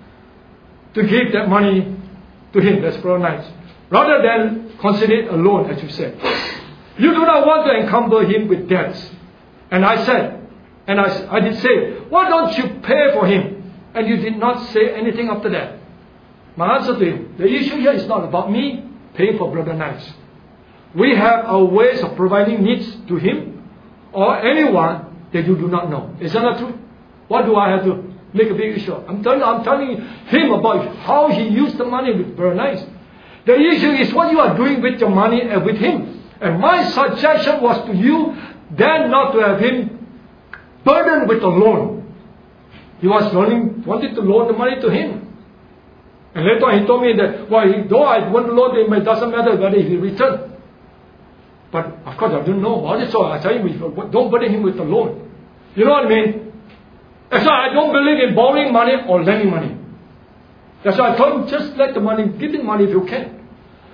to give that money to him, that's Brother Knight, rather than consider it a loan, as you said. You do not want to encumber him with debts. And I said, and I did say, why don't you pay for him? And you did not say anything after that. My answer to him, the issue here is not about me paying for Brother Knight. We have our ways of providing needs to him or anyone that you do not know. Is that not true? What do I have to make a big issue of? I'm telling him about how he used the money with Brother Knight. The issue is what you are doing with your money and with him. And my suggestion was to you then not to have him burdened with a loan. He was wanted to loan the money to him. And later on he told me that, well, though I want to loan him, it doesn't matter whether he returned. But of course I didn't know about it, so I tell him, don't burden him with a loan. You know what I mean? That's why I don't believe in borrowing money or lending money. That's why I told him, just let the money, give him money if you can.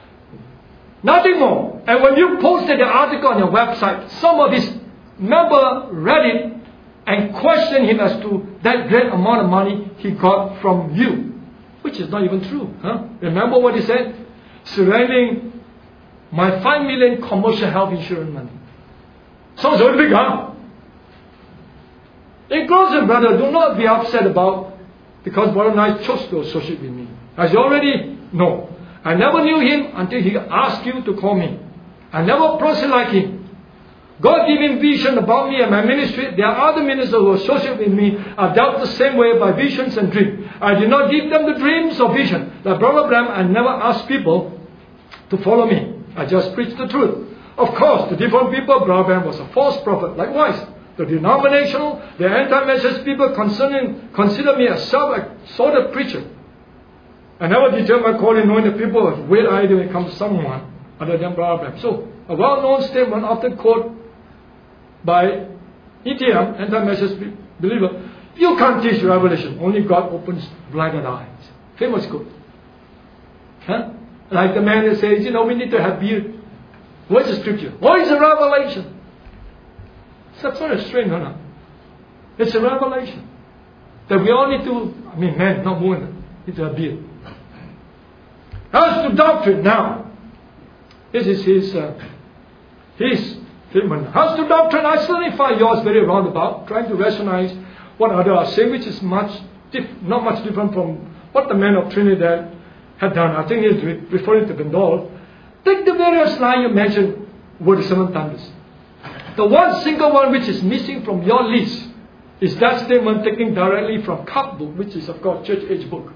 Nothing more. And when you posted the article on your website, some of his members read it and questioned him as to that great amount of money he got from you. Which is not even true. Huh? Remember what he said? Surrendering my 5 million commercial health insurance money. Sounds very big, huh? In closing, brother, do not be upset about because Brother Knight chose to associate with me. As you already know, I never knew him until he asked you to call me. I never proselyted him. God gave him vision about me and my ministry. There are other ministers who associate with me are dealt the same way by visions and dreams. I did not give them the dreams or vision. Like Brother Branham, I never asked people to follow me. I just preached the truth. Of course, to different people, Brother Branham was a false prophet. Likewise, the denominational, the anti-message people consider me a self-exalted preacher. I never determined my calling knowing that people have weird idea when it comes to someone other than Brother Branham. So, a well-known statement often quoted by ETM, anti-message believer, you can't teach revelation. Only God opens blinded eyes. Famous quote. Huh? Like the man that says, we need to have beard. What is the scripture? What is the revelation? That's sort of strange, no? It's a revelation. That we all need to, men, not women, need to have beard. As to doctrine now, this is his statement. As to doctrine, I certainly find yours very roundabout, trying to rationalize what others are saying, which is not much different from what the man of Trinidad had done. I think he's referring to Bendall. Take the various lines you mentioned were the 7 thunders. The one single one which is missing from your list is that statement taken directly from Cup book, which is of course Church Age book.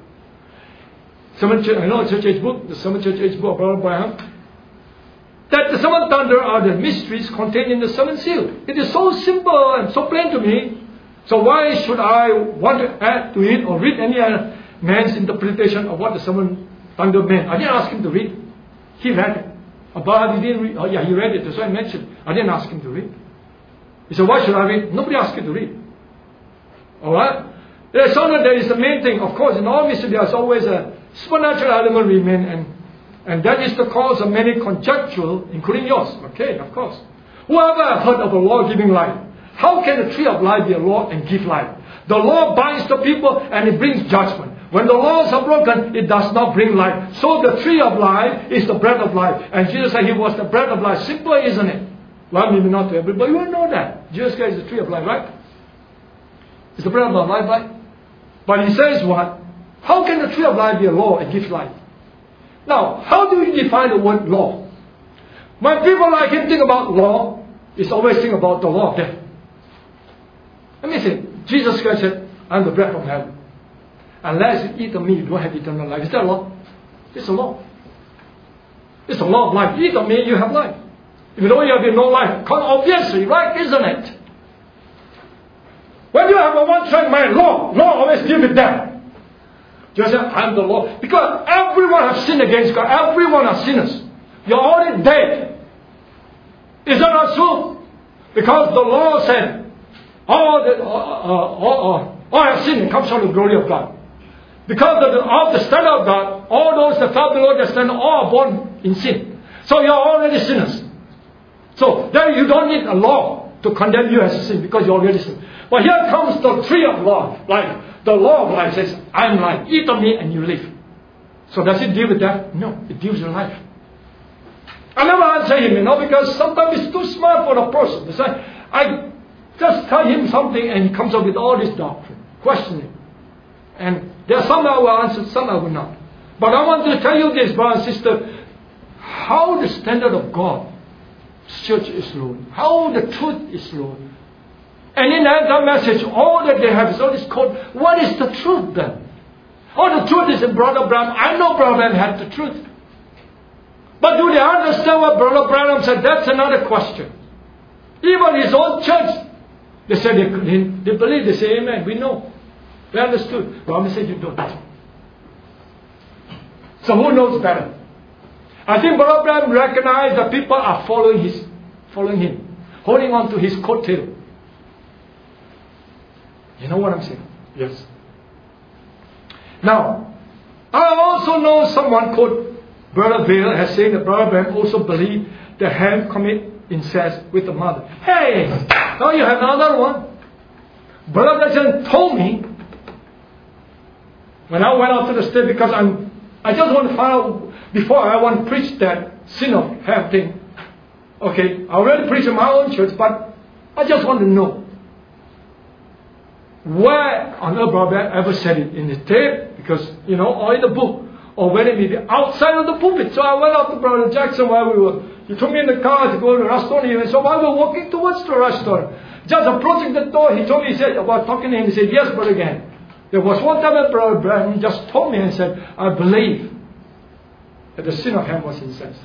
Church Age book, the Seventh Church Age book of Brother Branham. That the 7 thunder are the mysteries contained in the 7 seal. It is so simple and so plain to me. So why should I want to add to it or read any other man's interpretation of what the 7 thunder meant? I didn't ask him to read. He read it. But he didn't read. Oh yeah, he read it. That's why I mentioned. I didn't ask him to read. He said, why should I read? Nobody asked you to read. Alright? There is the main thing. Of course, in all mystery there is always a supernatural element remain, and that is the cause of many conjectural, including yours. Okay, of course. Whoever heard of a law giving life? How can the tree of life be a law and give life? The law binds the people and it brings judgment. When the laws are broken, it does not bring life. So the tree of life is the bread of life. And Jesus said He was the bread of life. Simple, isn't it? Well, maybe not to everybody, but you will know that. Jesus Christ is the tree of life, right? It's the bread of life, right? But He says what? How can the tree of life be a law and give life? Now, how do you define the word law? When people like Him think about law, it's always think about the law of death. Let me say, Jesus Christ said, I'm the bread from heaven. Unless you eat of me, you don't have eternal life. Is that a law? It's a law. It's a law of life. Eat of me, you have life. If you don't, you have no life. Obviously, right? Isn't it? When you have a one-track mind, law always deal with that. Just say, I'm the law. Because everyone has sinned against God. Everyone are sinners. You're already dead. Is that not true? Because the law said, all have sinned and come short of the glory of God. Because of the standard of God, all those that fell below the standard all are born in sin. So you are already sinners. So then you don't need a law to condemn you as a sin because you're already sin. But here comes the tree of life. The law of life says, I'm life. Eat of me and you live. So does it deal with that? No, it deals with life. I never answer him, because sometimes it's too smart for the person. It's like, I just tell him something and he comes up with all this doctrine. Questioning. And there are some I will answer, some I will not. But I want to tell you this, brother and sister, how the standard of God, church is low. How the truth is low. And in that message, all that they have is all this code. What is the truth then? Oh, the truth is in Brother Branham. I know Brother Branham had the truth. But do they understand what Brother Branham said? That's another question. Even his own church, they said they believe, they say amen. We know. We understood. Brother said you don't. So who knows better? I think Brother Branham recognized that people are following him, holding on to his coattail. You know what I'm saying? Yes. Now, I also know someone called Brother Vail has said that Brother Branham also believed that Ham commit incest with the mother. Hey, now you have another one. Brother Branham told me when I went out to the state, because I just want to find out before I want to preach that sin of Ham thing. Okay, I already preached in my own church, but I just want to know where on earth Brother Branham ever said it in the tape, because or in the book, or whether it may be outside of the pulpit. So I went out to Brother Jackson while he took me in the car to go to the restaurant. And so while we were walking towards the restaurant, just approaching the door, he told me, he said, about talking to him, he said, yes, Brother Gann. There was one time that Brother Branham just told me and said, I believe that the sin of Ham was incest.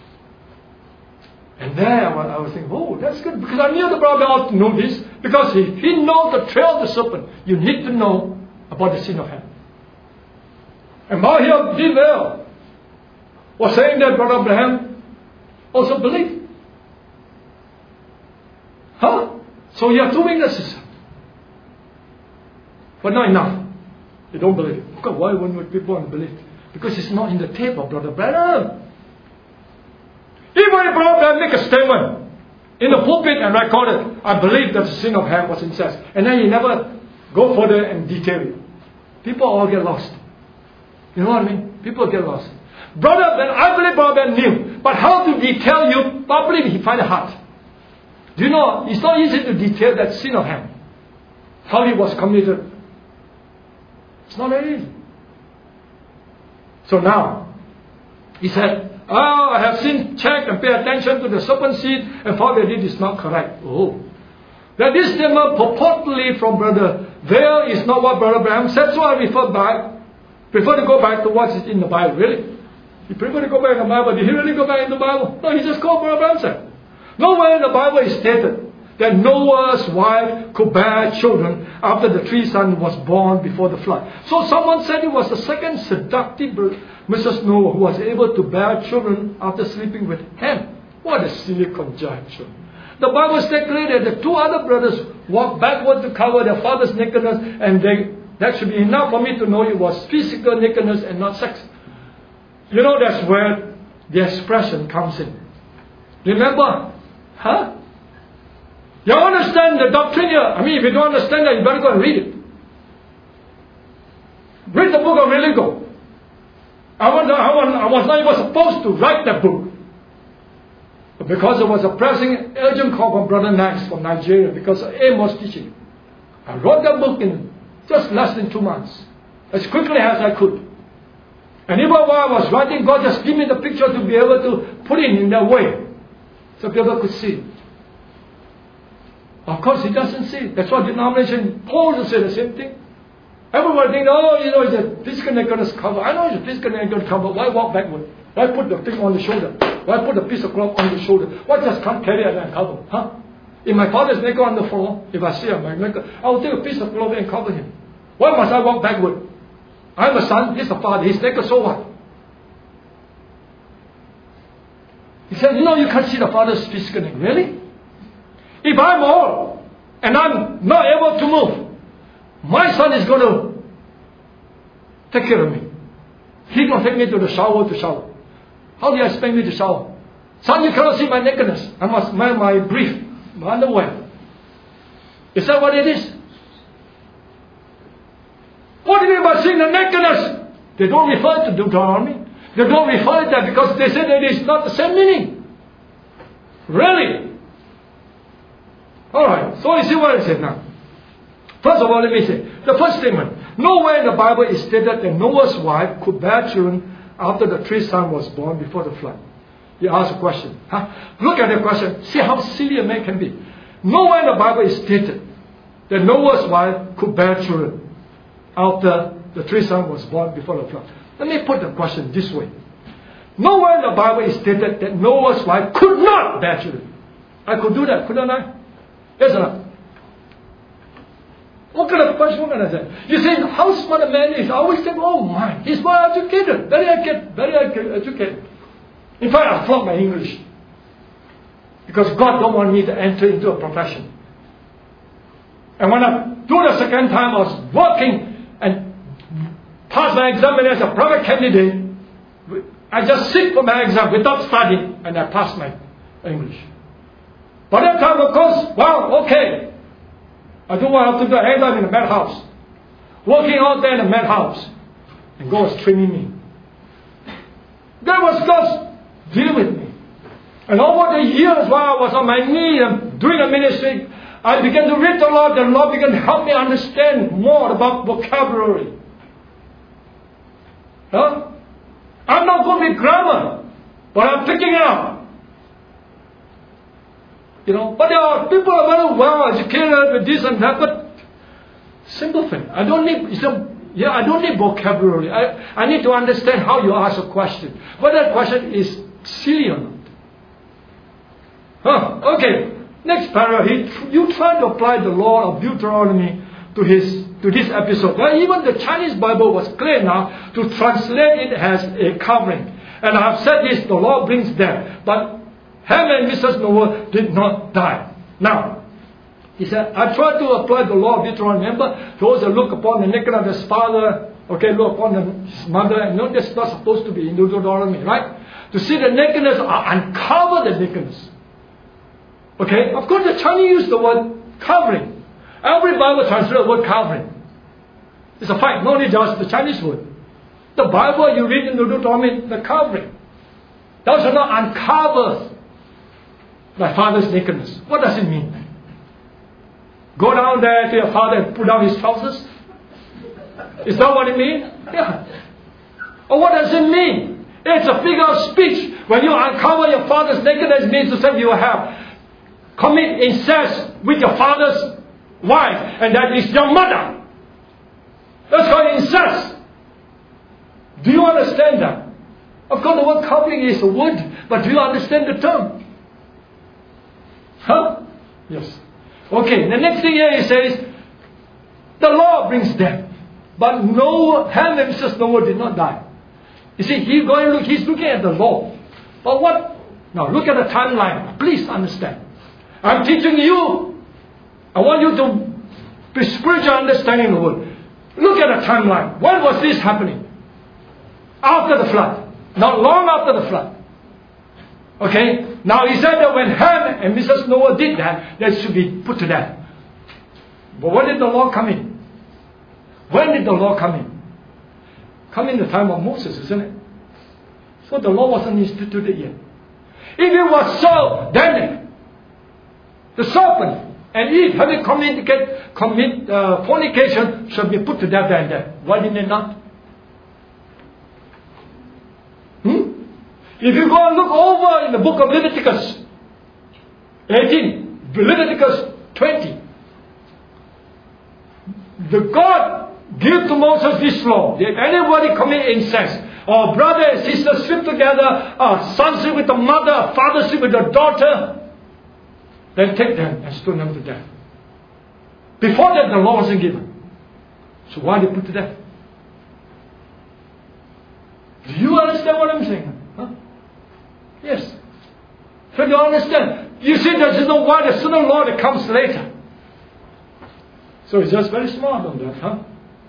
And there I was thinking, oh, that's good. Because I knew the Brother ought to know this. Because if he knows the trail of the serpent, you need to know about the sin of Ham. And while here, Deville was saying that Brother Abraham also believed. Huh? So you have two witnesses. But not enough. They don't believe it. Okay, why wouldn't people want to believe it? Because it's not in the tape of Brother Branham. Even if Brother Branham make a statement in the pulpit and record it, I believe that the sin of Ham was incest. And then he never go further and detail it. People all get lost. You know what I mean? People get lost. Brother Ben, I believe Brother Ben knew. But how to detail you? I believe he find it hard. Do you know, it's not easy to detail that sin of Ham. How he was committed. It's not very easy. So now, he said, I have seen, check and pay attention to the serpent seed and found that it is not correct. Oh. That this statement purportedly from Brother Vail is not what Brother Branham said, so I prefer to go back to what's in the Bible. Really? He preferred to go back in the Bible. Did he really go back in the Bible? No, he just called Brother Branham said. Nowhere in the Bible is stated that Noah's wife could bear children after the three sons was born before the flood. So someone said it was the second seductive Mrs. Noah who was able to bear children after sleeping with Ham. What a silly conjecture. The Bible states clearly that the two other brothers walked backward to cover their father's nakedness, and that should be enough for me to know it was physical nakedness and not sex. You know, that's where the expression comes in. Remember? Huh? You understand the doctrine here? I mean, if you don't understand that, you better go and read it. read the book of Religo. I was not even supposed to write that book. But because there was a pressing, urgent call from Brother Nax from Nigeria, because of Amos teaching, I wrote that book in just less than 2 months, as quickly as I could. And even while I was writing, God just gave me the picture to be able to put it in that way, so people could see. Of course, He doesn't see. That's why denomination, Paul will say the same thing. Everybody thinks, it's a physical nakedness cover. I know it's a physical nakedness cover. Why walk backward? Why put the thing on the shoulder? Why put a piece of cloth on the shoulder? Why just can't carry it and cover? Huh? If my father is naked on the floor, if I see him naked, I will take a piece of cloth and cover him. Why must I walk backward? I'm a son, he's a father, he's naked, so what? He said, you can't see the father's physical naked. Really? If I'm old and I'm not able to move, my son is going to take care of me. He's going to take me to the shower to shower. How do you expect me to shower? Son, you cannot see my nakedness. I must wear my brief, my underwear. Is that what it is? What do you mean by seeing the nakedness? They don't refer to Deuteronomy. They don't refer to that because they say that it is not the same meaning. Really? Alright, so you see what I said now. First of all, let me say, the first statement, nowhere in the Bible is stated that Noah's wife could bear children after the 3 sons was born before the flood. You ask a question. Look at the question. See how silly a man can be. Nowhere in the Bible is stated that Noah's wife could bear children after the 3 sons was born before the flood. Let me put the question this way. Nowhere in the Bible is stated that Noah's wife could not bear children. I could do that, couldn't I? Yes or no? What kind of question can I say? You say, how smart a man is. I always think, oh my, he's well educated, very educated. In fact, I flunk my English. Because God don't want me to enter into a profession. And when I do the second time, I was working and passed my examination as a private candidate. I just sit for my exam without studying, and I passed my English. By that time, of course, well, okay. I do what I have to do. I end up in a madhouse. Working out there in a madhouse. And God was training me. That was God's deal with me. And over the years while I was on my knee and doing the ministry, I began to read the Lord. The Lord began to help me understand more about vocabulary. Huh? I'm not good with grammar, but I'm picking it up. But there are people who are very well educated with this and that, but simple thing. I don't need vocabulary. I need to understand how you ask a question. Whether that question is silly or not. Okay. Next paragraph. You try to apply the law of Deuteronomy to this episode. Well, even the Chinese Bible was clear now to translate it as a covering. And I have said this, the law brings death. But Ham and Mrs. Noah did not die. Now, he said, I tried to apply the law of Deuteronomy. Remember, those that look upon the nakedness of his father, look upon his mother, and no, that's not supposed to be in Deuteronomy, right? To see the nakedness or uncover the nakedness. Okay, of course the Chinese use the word covering. Every Bible translates the word covering. It's a fact, not only just the Chinese word. The Bible you read in Deuteronomy, the covering. Thou shalt not uncover thy father's nakedness. What does it mean? Go down there to your father and put down his trousers? Is that what it means? Yeah. Or what does it mean? It's a figure of speech. When you uncover your father's nakedness, it means to say you have commit incest with your father's wife, and that is your mother. That's called incest. Do you understand that? Of course, the word covering is a word, but do you understand the term? Huh? Yes. Okay, the next thing here he says, the law brings death. But Ham and Mrs. Noah did not die. You see, he's looking at the law. But what? Now look at the timeline. Please understand. I'm teaching you. I want you to be spiritual understanding the word. Look at the timeline. When was this happening? After the flood. Not long after the flood. Okay? Now he said that when Ham and Mrs. Noah did that, they should be put to death. But when did the law come in? When did the law come in? come in the time of Moses, isn't it? So the law wasn't instituted yet. If it was so, then the serpent and Eve having fornication should be put to death and there. Why did they not? If you go and look over in the book of Leviticus 18, Leviticus 20, the God gave to Moses this law. If anybody commit incest, or brother and sister sleep together, or son sleep with the mother, or father sleep with the daughter, then take them and stone them to death. Before that, the law wasn't given. So why did they put to death? Do you understand what I'm saying? Huh? Yes. So you understand? You see, there's no why there's certain law that comes later. So it's just very smart on that, huh?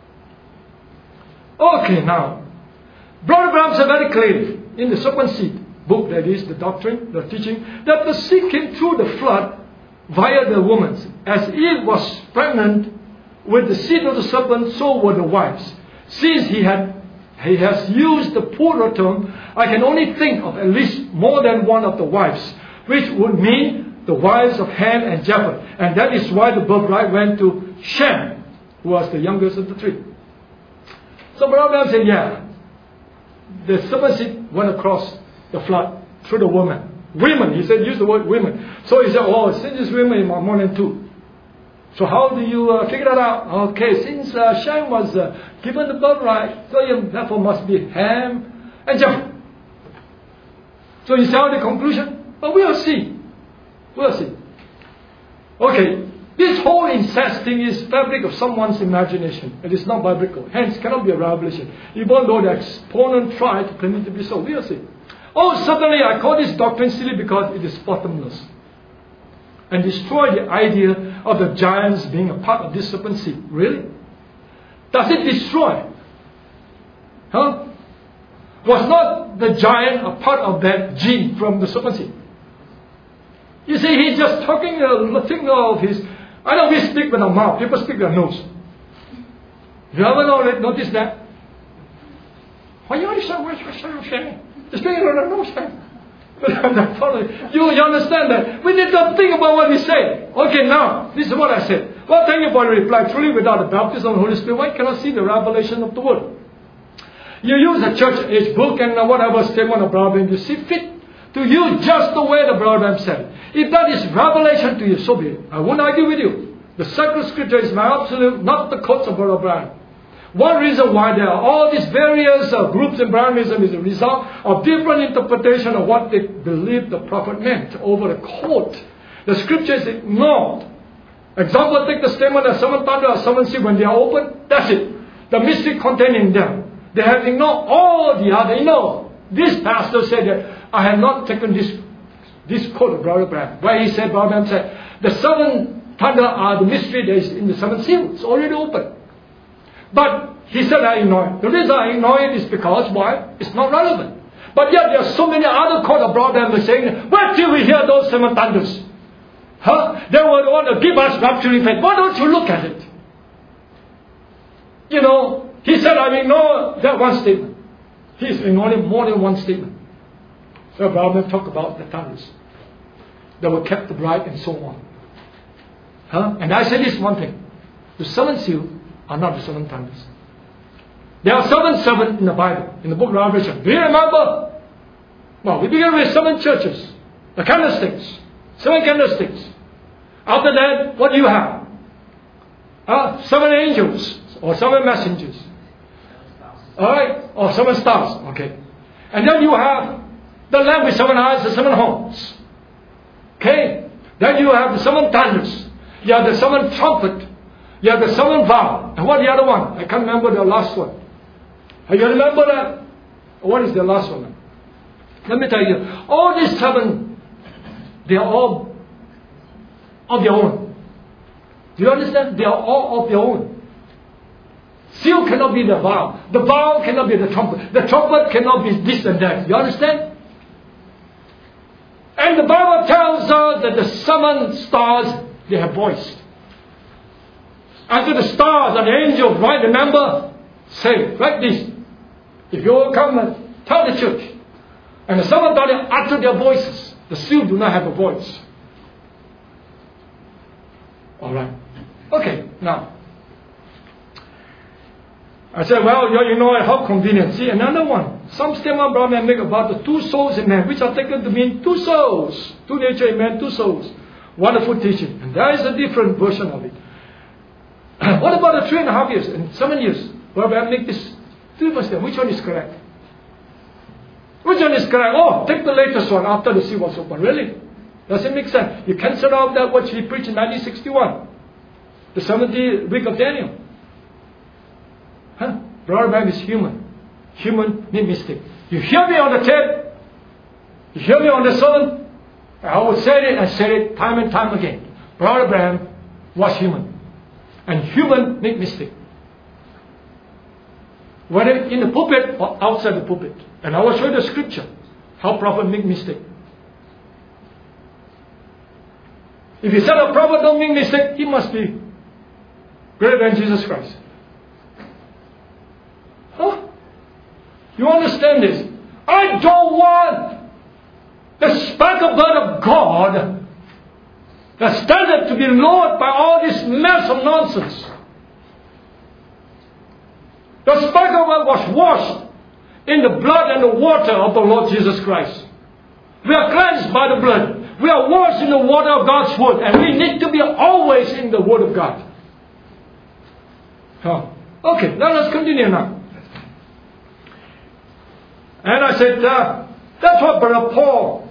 Okay, now, Brother Branham said very clearly in the Serpent Seed book, that is the doctrine, the teaching, that the seed came through the flood via the woman. As Eve was pregnant with the seed of the serpent, so were the wives. Since he has used the plural term, I can only think of at least more than one of the wives, which would mean the wives of Ham and Japheth. And that is why the birthright went to Shem, who was the youngest of the three. So Brother said, yeah, the serpent seed went across the flood through the woman. Women, he said, use the word women. So he said, oh, since it's women, more than two. So how do you figure that out? Okay, since Shem was given the birthright, so therefore must be Ham and Japheth. So you saw the conclusion? But we'll see. We'll see. Okay, this whole incest thing is fabric of someone's imagination. It is not biblical. Hence, cannot be a revelation. Even though the exponent tried to claim it to be so. We'll see. Oh, certainly I call this doctrine silly because it is bottomless. And destroy the idea of the giants being a part of this serpent seed. Really? Does it destroy? Huh? Was not the giant a part of that gene from the serpent seed? You see, he's just talking a thing of his... I know we speak with our mouth. People speak with their nose. You ever notice that? Why you always say, you speak with their nose. You understand that? We need to think about what we say. Okay, now, this is what I said. Well, thank you for the reply. Truly, without the baptism of the Holy Spirit, one cannot see the revelation of the Word. You use a church age book and whatever statement of Brother you see fit to you just the way the Brother said. If that is revelation to you, so be it. I won't argue with you. The sacred scripture is my absolute, not the quotes of Brother Branham. One reason why there are all these various groups in Brahmanism is a result of different interpretation of what they believe the prophet meant over the quote. The scripture is ignored. Example, take the statement that seven thunder or seven sea when they are open. That's it. The mystery contained in them. They have ignored all the other. You know, this pastor said that I have not taken this quote of Brother Branham, where he said, Brother Branham said, the seven thunder are the mystery that is in the seven seals. It's already open. But he said I ignore it. The reason I ignore it is because, why? It's not relevant. But yet there are so many other quotes of Brother Branham saying, where till we hear those seven thunders? Huh? They would want to give us rapturing faith. Why don't you look at it? You know, he said I ignore that one statement. He's ignoring more than one statement. So Brother Branham talked about the thunders that were kept the bride and so on. Huh? And I say this one thing. The seven seals are not the seven thunders. There are seven in the Bible, in the book of Revelation. Do you remember? Well, we begin with seven churches, the candlesticks, seven candlesticks. After that, what do you have? Seven angels, or seven messengers. Alright? Or seven stars. Okay. And then you have the lamb with seven eyes and seven horns. Okay? Then you have the seven thunders. You have the seven trumpet. You have the seven vow. And what the other one? I can't remember the last one. You remember that? What is the last one? Let me tell you. All these seven, they are all of their own. Do you understand? They are all of their own. Seal cannot be the vow. The vow cannot be the trumpet. The trumpet cannot be this and that. You understand? And the Bible tells us that the seven stars, they have voice. After the stars and the angels write the number, say, like this. If you will come and tell the church, and the sons of God utter their voices, the still do not have a voice. Alright. Okay, now. I said, well, you know how convenient. See, another one. Some statement Brother make about the two souls in man, which are taken to mean two souls. Two nature in man, two souls. Wonderful teaching. And there is a different version of it. What about the 3.5 years and 7 years? Well, I make this 3%. Which one is correct? Which one is correct? Oh, take the latest one after the sea was opened. Really? Does it make sense? You cancel out that what he preached in 1961. The 70th week of Daniel. Huh? Brother Branham is human. Human make mistake. You hear me on the tape. You hear me on the sermon. I will say it and say it time and time again. Brother Branham was human. And human make mistake. Whether in the pulpit or outside the pulpit. And I will show you the scripture. How prophet make mistake. If you said a prophet don't make mistake, he must be greater than Jesus Christ. Huh? You understand this? I don't want the speckled blood of God, the standard, to be lowered by all this mess of nonsense. The speckled blood was washed in the blood and the water of the Lord Jesus Christ. We are cleansed by the blood. We are washed in the water of God's word. And we need to be always in the word of God. Huh. Okay, now let's continue now. And I said, that's what Brother Paul,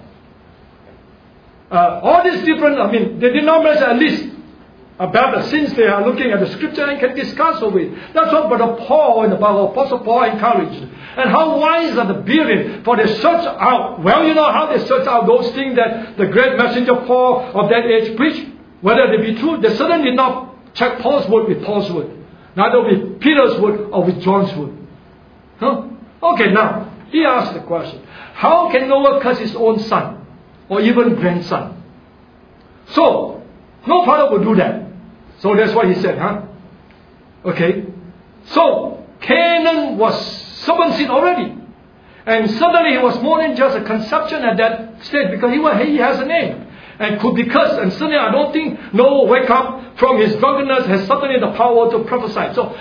all these different, the denominations at least, about the sins they are looking at the scripture and can discuss over it. That's what Brother Paul and the Apostle Paul encouraged. And how wise are the bereaved, for they search out. Well, you know how they search out those things that the great messenger Paul of that age preached, whether they be true. They certainly did not check Paul's word with Paul's word, neither with Peter's word or with John's word. Huh? Okay, now he asked the question: how can Noah curse his own son or even grandson? So no father would do that. So that's what he said, huh? Okay. So Canaan was serpent seed already. And suddenly he was more than just a conception at that stage, because he has a name. And could be cursed. And suddenly I don't think Noah wake up from his drunkenness has suddenly the power to prophesy. So,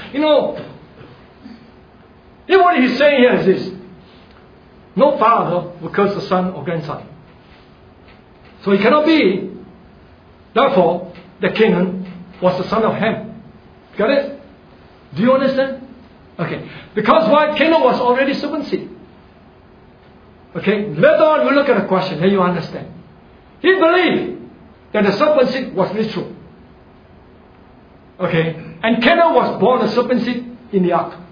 what he's saying here is this: no father will curse the son or grandson. So it cannot be. Therefore, the Canaan was the son of Ham. Got it? Do you understand? Okay. Because why? Canaan was already serpent seed. Okay. Later on, we look at the question. Then you understand. He believed that the serpent seed was literal. Okay. And Canaan was born a serpent seed in the ark.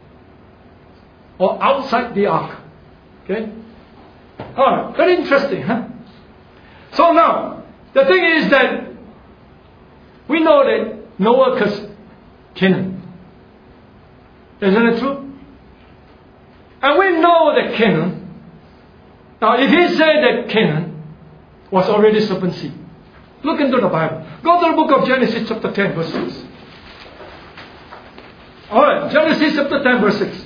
Or outside the ark. Okay. Alright. Very interesting, huh? So now, the thing is that we know that Noah cursed Canaan. Isn't it true? And we know that Canaan. Now, if he said that Canaan was already serpent seed, look into the Bible. Go to the book of Genesis chapter 10, verse 6. Alright, Genesis chapter 10, verse 6.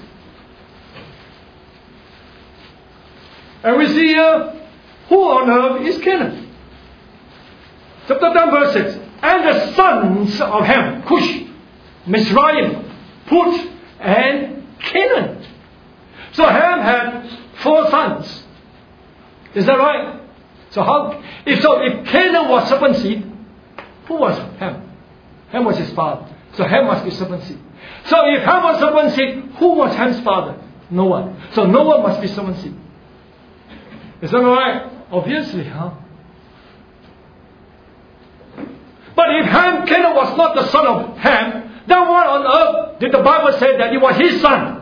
And we see here, who on earth is Canaan? Chapter 10, verse 6. And the sons of Ham, Cush, Mizraim, Put, and Canaan. So Ham had 4 sons. Is that right? So if Canaan was serpent seed, who was Ham? Ham was his father. So Ham must be serpent seed. So if Ham was serpent seed, who was Ham's father? Noah. So Noah must be serpent seed. Is that right? Obviously, huh? But if Canaan was not the son of Ham, then what on earth did the Bible say that it was his son?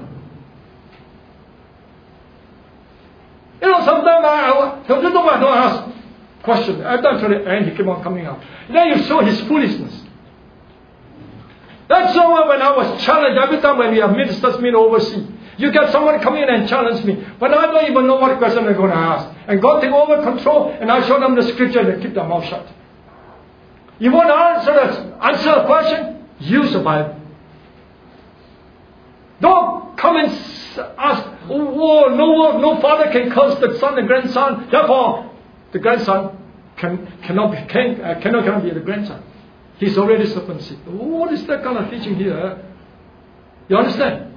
Sometimes I don't ask questions. Eventually, and he kept on coming out. Then you saw his foolishness. That's why when I was challenged, every time when we have ministers meet overseas, you get someone come in and challenge me, but I don't even know what question they're going to ask. And God take over control, and I show them the scripture and they keep their mouth shut. You want to answer a question? Use the Bible. Don't come and ask, no father can curse the son and grandson, therefore the grandson cannot be the grandson. He's already serpent seed. What is that kind of teaching here? You understand?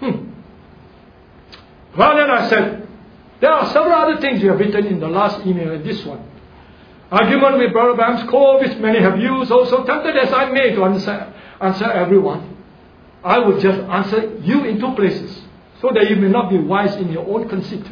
Well, then I said, there are several other things you have written in the last email and this one. Argument with Brother Branham's code, which many have used, also tempted as I may to answer everyone. I would just answer you in two places, so that you may not be wise in your own conceit.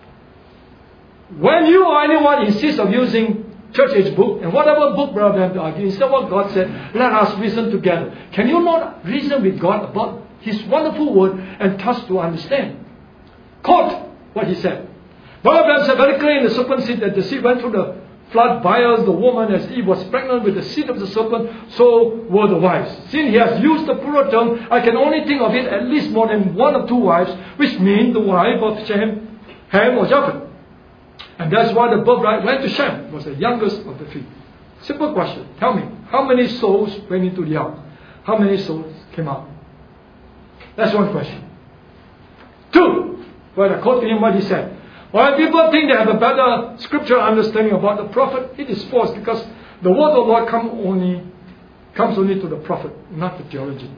When you or anyone insists of using church age book, and whatever book Brother Branham argued, instead of what God said, let us reason together. Can you not reason with God about His wonderful word and thus to understand? Quote what He said. Brother Branham said very clearly in the serpent seed that the seed went through the flood bias the woman as Eve was pregnant with the seed of the serpent, so were the wives. Since he has used the plural term, I can only think of it at least more than one or two wives, which mean the wife of Shem, Ham or Japheth. And that's why the birthright went to Shem. It was the youngest of the three. Simple question. Tell me, how many souls went into the ark? How many souls came out? That's one question. Two, well, I quote to him what he said. While people think they have a better scriptural understanding about the prophet, it is false, because the word of God comes only to the prophet, not the theologian.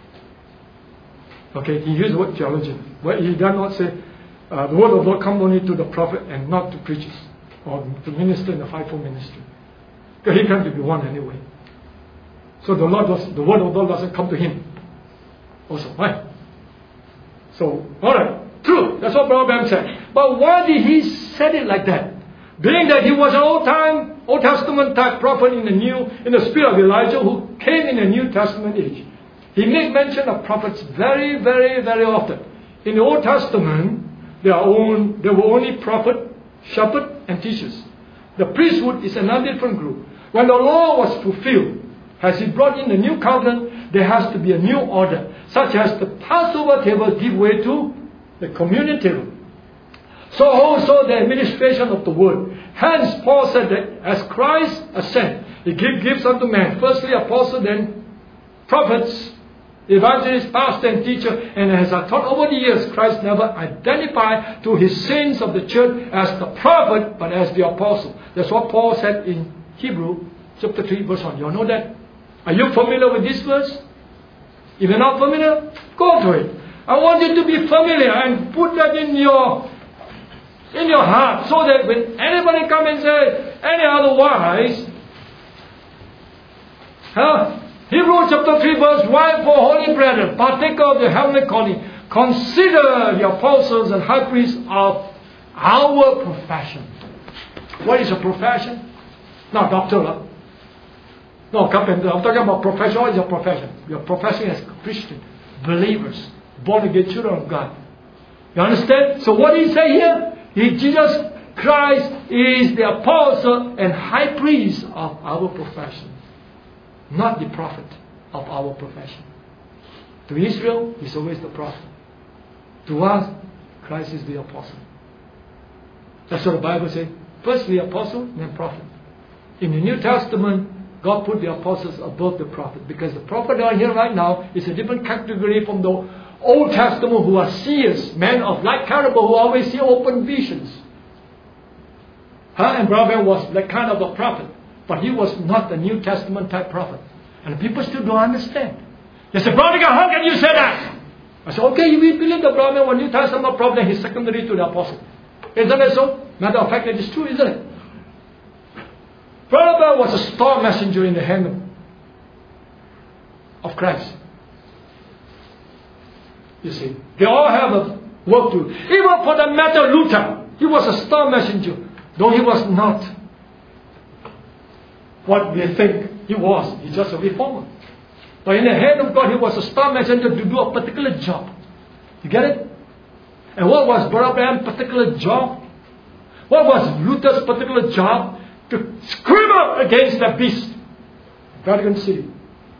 Okay, he used the word theologian. But he does not say the word of God comes only to the prophet and not to preachers or to minister in the fivefold ministry. Because he can't be one anyway. So the word of God doesn't come to him also, right? So, alright. True, that's what Brother Branham said. But why did he say it like that? Being that he was an Old Testament type prophet in the spirit of Elijah who came in the New Testament age. He made mention of prophets very, very, very often. In the Old Testament, there were only prophet, shepherd, and teachers. The priesthood is another different group. When the law was fulfilled, as he brought in the new covenant, there has to be a new order, such as the Passover table give way to the communion table. So also the administration of the word. Hence Paul said that as Christ ascended, He gives unto man firstly apostles, then prophets, evangelists, pastor and teacher. And as I taught over the years, Christ never identified to His saints of the church as the prophet, but as the apostle. That's what Paul said in Hebrews chapter 3 verse 1. You all know that? Are you familiar with this verse? If you're not familiar, go to it. I want you to be familiar and put that in your heart, so that when anybody come and say any otherwise, Hebrews chapter 3 verse 1, for holy brethren, partaker of the heavenly calling, consider the apostles and high priests of our profession. What is a profession? Not doctor. No, carpenter. I'm talking about profession. What is your profession? Your profession as Christian, believers, born again children of God. You understand? So what did he say here? Jesus Christ is the apostle and high priest of our profession, not the prophet of our profession. To Israel, he's always the prophet. To us, Christ is the apostle. That's what the Bible says. First the apostle, then prophet. In the New Testament, God put the apostles above the prophet, because the prophet down here right now is a different category from the Old Testament, who are seers, men of like caliber, who always see open visions. And Brother was that kind of a prophet, but he was not the New Testament type prophet. And people still don't understand. They say, Brother, how can you say that? I said, okay, we believe the Brother was New Testament prophet, and he's secondary to the apostle. Isn't it so? Matter of fact, it is true, isn't it? Brother was a star messenger in the hand of Christ. You see, they all have a work to do. Even for the matter Luther, he was a star messenger, though he was not what we think he was. He's just a reformer. But in the hand of God, he was a star messenger to do a particular job. You get it? And what was Brother Branham's particular job? What was Luther's particular job? To scream out against the beast, Vatican City.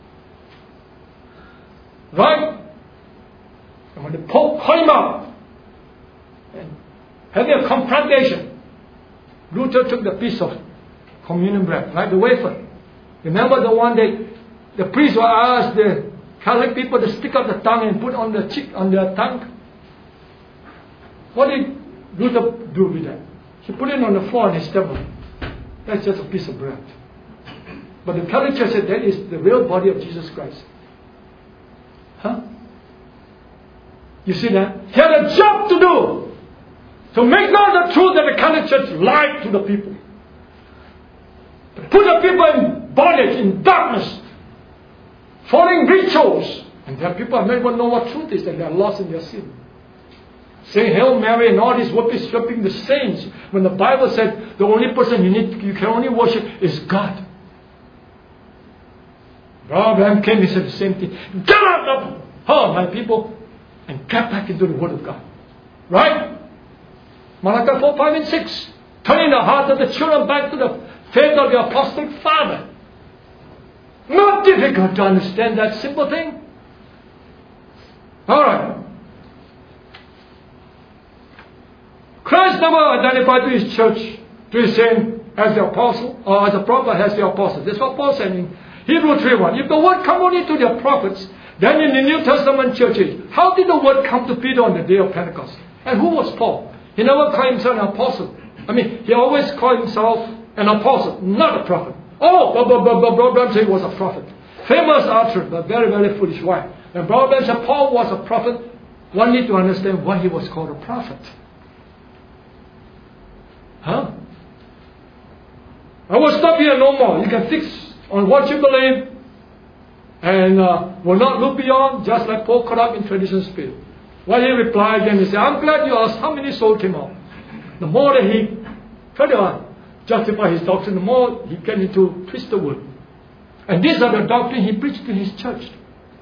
Right? And when the Pope called him out and having a confrontation, Luther took the piece of communion bread, right? The wafer. Remember the one that the priest will ask the Catholic people to stick out the tongue and put on the cheek on their tongue. What did Luther do with that? He put it on the floor and he stepped on it. That's just a piece of bread. But the Catholic Church said that is the real body of Jesus Christ. Huh? You see that? He had a job to do. To make known the truth that the Catholic Church lied to the people. To put the people in bondage, in darkness. Following rituals. And there are people who don't know what truth is, and they are lost in their sin. Saying Hail Mary and all this worshipping the saints. When the Bible said the only person you can only worship is God. Abraham came and said the same thing. Get out of her, my people, and get back into the Word of God. Right? Malachi 4, 5 and 6. Turning the heart of the children back to the faith of the apostolic father. Not difficult to understand that simple thing. Alright. Christ never identified to his church, to his saint, as the apostle, or as a prophet as the apostle. That's what Paul said in Hebrew 3:1. If the word come only to the prophets, then in the New Testament churches, how did the word come to Peter on the day of Pentecost? And who was Paul? He never called himself an apostle. He always called himself an apostle, not a prophet. Brother said he was a prophet. Famous utterance, but very, very foolish. Why? When Brother said Paul was a prophet, one need to understand why he was called a prophet. Huh? I will stop here no more. You can fix on what you believe and will not look beyond, just like Paul caught up in tradition spirit. When he replied, then he said, I'm glad you asked how many souls came out. The more that he tried to justify his doctrine, the more he came into twist the word. And these are the doctrine he preached to his church.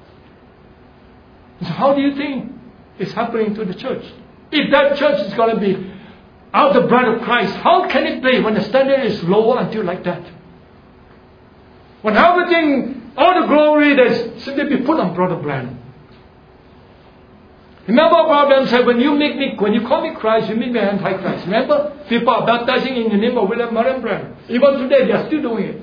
So how do you think it's happening to the church? If that church is going to be out the bride of Christ, how can it be when the standard is lower until like that? When everything, all the glory that's simply be put on Brother Branham. Remember Brother Branham said, when you call me Christ, you mean me Antichrist. Remember? People are baptizing in the name of William Marion Branham. Even today, they are still doing it.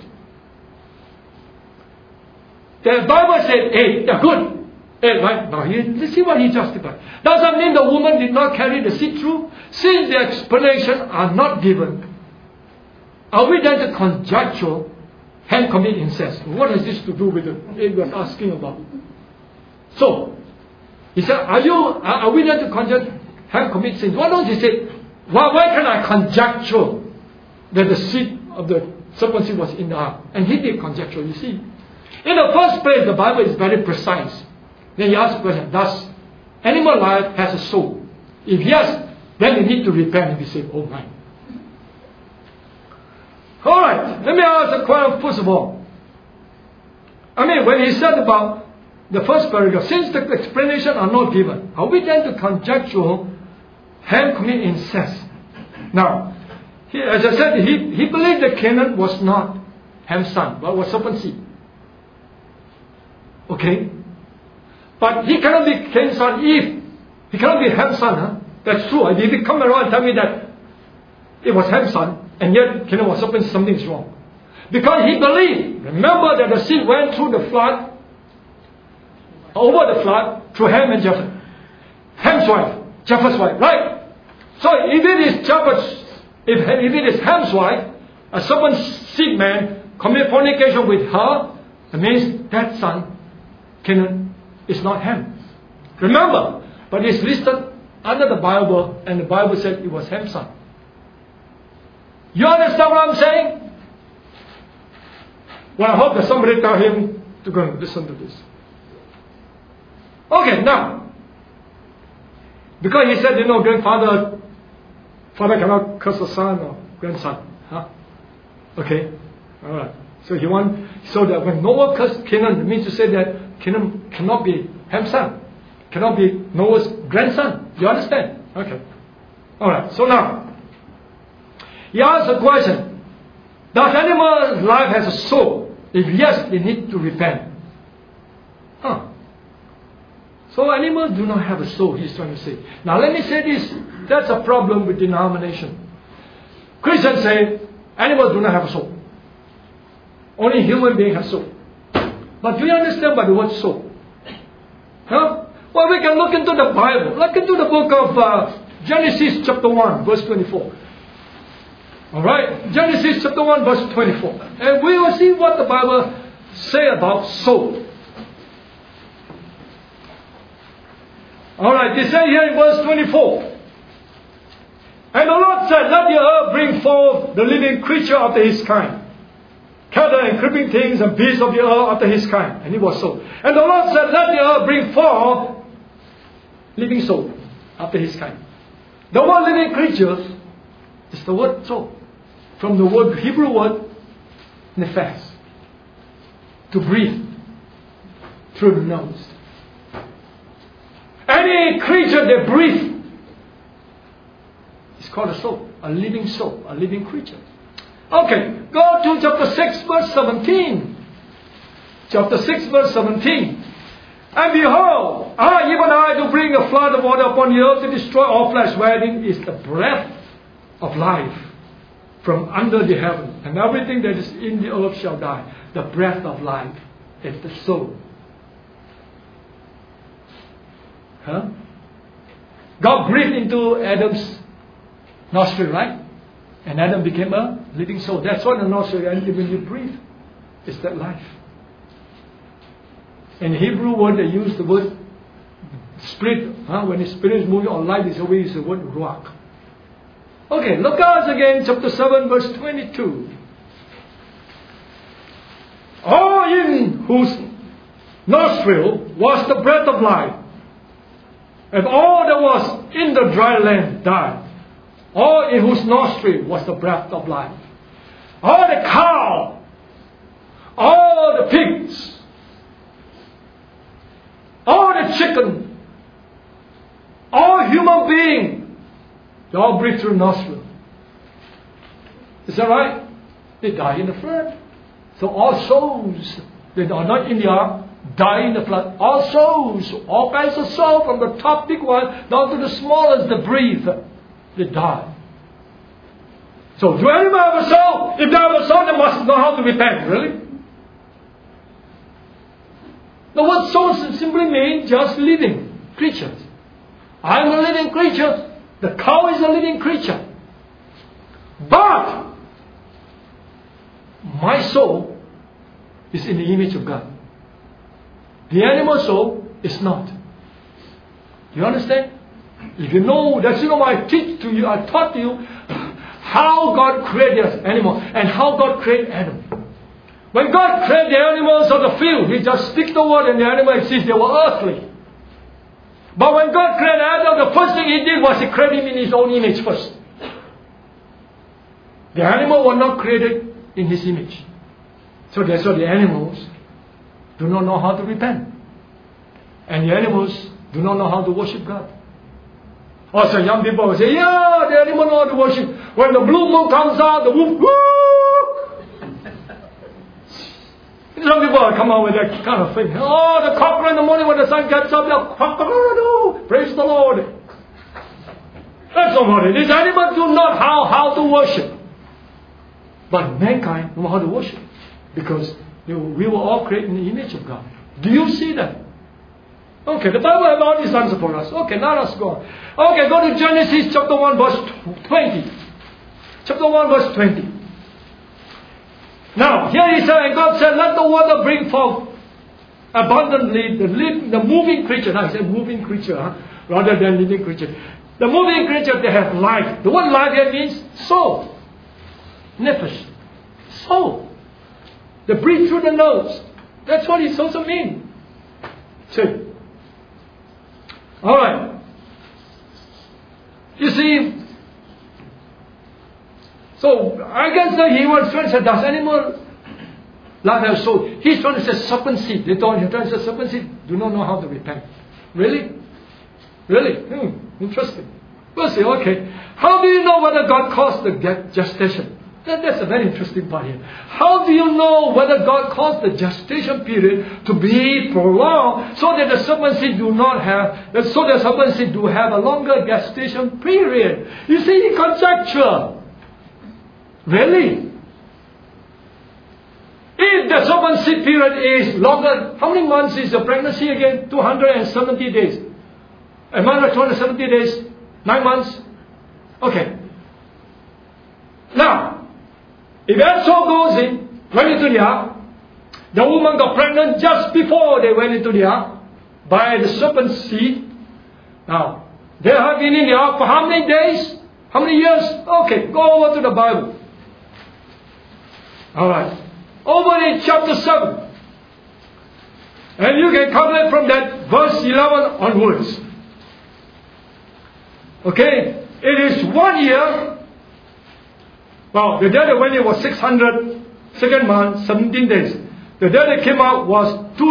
The Bible said, hey, they're good. Hey, right? Now, you see what he justified. Does that mean the woman did not carry the seed through? Since the explanation are not given, are we then to conjecture and commit incest? What has this to do with it we're asking about? So, he said, are we then to conjecture and commit sin? Why don't you say, why can I conjecture that the seed of the serpent seed was in the ark? And he did conjecture, you see. In the first place, the Bible is very precise. Then he asked the question, does animal life has a soul? If yes, then they need to repent and be saved. Oh my. Alright, let me ask a question first of all. When he said about the first paragraph, since the explanation are not given, are we then to conjecture Ham commit incest? Now, as I said, he believed that Canaan was not Ham's son, but was serpent seed. Okay? But he cannot be Cain's son if he cannot be Ham's son. Huh? That's true. If he come around and tell me that it was Ham's son, and yet Canaan was serpent, something is wrong. Because he believed, remember that the seed went through the flood, over the flood, through Ham and Japheth. Ham's wife, Japheth's wife, right? So if it is Ham's wife, a serpent seed man commit fornication with her, it means that son, Canaan, is not Ham. Remember, but it's listed under the Bible, and the Bible said it was Ham's son. You understand what I'm saying? Well, I hope that somebody tell him to go and listen to this. Okay, now, because he said, grandfather, father cannot curse the son or grandson. Huh? Okay, alright. So that when Noah cursed Canaan, it means to say that Canaan cannot be Ham's son, cannot be Noah's grandson. You understand? Okay. Alright, so now, he asked a question. Does animal life has a soul? If yes, they need to repent. So animals do not have a soul, he's trying to say. Now let me say this. That's a problem with denomination. Christians say animals do not have a soul. Only human beings have soul. But do you understand by the word soul? Huh? Well, we can look into the Bible. Look into the book of Genesis chapter 1, verse 24. Alright? Genesis chapter 1, verse 24. And we will see what the Bible say about soul. Alright, they say here in verse 24. And the Lord said, let the earth bring forth the living creature after his kind. Cattle and creeping things and beasts of the earth after his kind. And it was so. And the Lord said, let the earth bring forth living soul after his kind. The word living creatures is the word soul. From the word Hebrew word nefas. To breathe through the nose. Any creature that breathes is called a soul, a living creature. Okay, go to chapter 6 verse 17. Chapter 6 verse 17. And behold, even I do bring a flood of water upon the earth to destroy all flesh, wherein is the breath of life from under the heaven. And everything that is in the earth shall die. The breath of life is the soul. Huh? God breathed into Adam's nostril, right? And Adam became a living soul. That's what the nostril, and when you breathe, it's that life. In Hebrew word, they use the word spirit. When the spirit is moving or life is away, it's the word ruach. Okay, look at us again, chapter 7, verse 22. All in whose nostril was the breath of life, and all that was in the dry land died. All in whose nostril was the breath of life. All the cow, all the pigs, all the chicken, all human beings, they all breathe through nostril. Is that right? They die in the flood. So all souls that are not in the ark die in the flood. All souls, all kinds of souls, from the top big one down to the smallest that breathe, they die. So do anyone have a soul? If they have a soul, they must know how to repent. Really? The word soul simply means just living creatures. I'm a living creature. The cow is a living creature. But my soul is in the image of God. The animal soul is not. You understand? If you know, that's why I taught you how God created the animal and how God created Adam. When God created the animals of the field, He just speaks the word and the animal exists. They were earthly. But when God created Adam, the first thing He did was He created him in His own image first. The animal was not created in His image. So that's why the animals do not know how to repent. And the animals do not know how to worship God. Also, young people will say, yeah, the animal know how to worship. When the blue moon comes out, the whoop, whoop. Some people come out with that kind of thing. Oh, the cock in the morning when the sun gets up, they'll cock, praise the Lord. That's not what it is. Animals do not know how to worship. But mankind know how to worship. Because we were all created in the image of God. Do you see that? Okay, the Bible has all these answers for us. Okay, now let's go on. Okay, go to Genesis chapter 1 verse 20. Chapter 1 verse 20. Now, here he said, and God said, let the water bring forth abundantly the moving creature. Now, he said moving creature, rather than living creature. The moving creature, they have life. The word life here means soul. Nefesh. Soul. They breathe through the nose. That's what it also means. See. Alright. You see, so I guess that he was trying to say, does animal life have soul? He's trying to say serpent seed. They told him, trying to say serpent seed do not know how to repent. Really? Really? Interesting. We'll see, okay. How do you know whether God caused the gestation? That's a very interesting part here. How do you know whether God caused the gestation period to be prolonged so that the serpent seed do not have, so the serpent seed do have a longer gestation period? You see, conjecture. Really? If the serpent period is longer, how many months is the pregnancy again? 270 days. A month of 270 days? 9 months? Okay. Now, if Esau went into the ark, the woman got pregnant just before they went into the ark by the serpent's seed. Now, they have been in the ark for how many days? How many years? Okay, go over to the Bible. Alright. Over in chapter 7. And you can calculate from that verse 11 onwards. Okay? It is 1 year. Well, the day they went in was 600, second month, 17 days. The day they came out was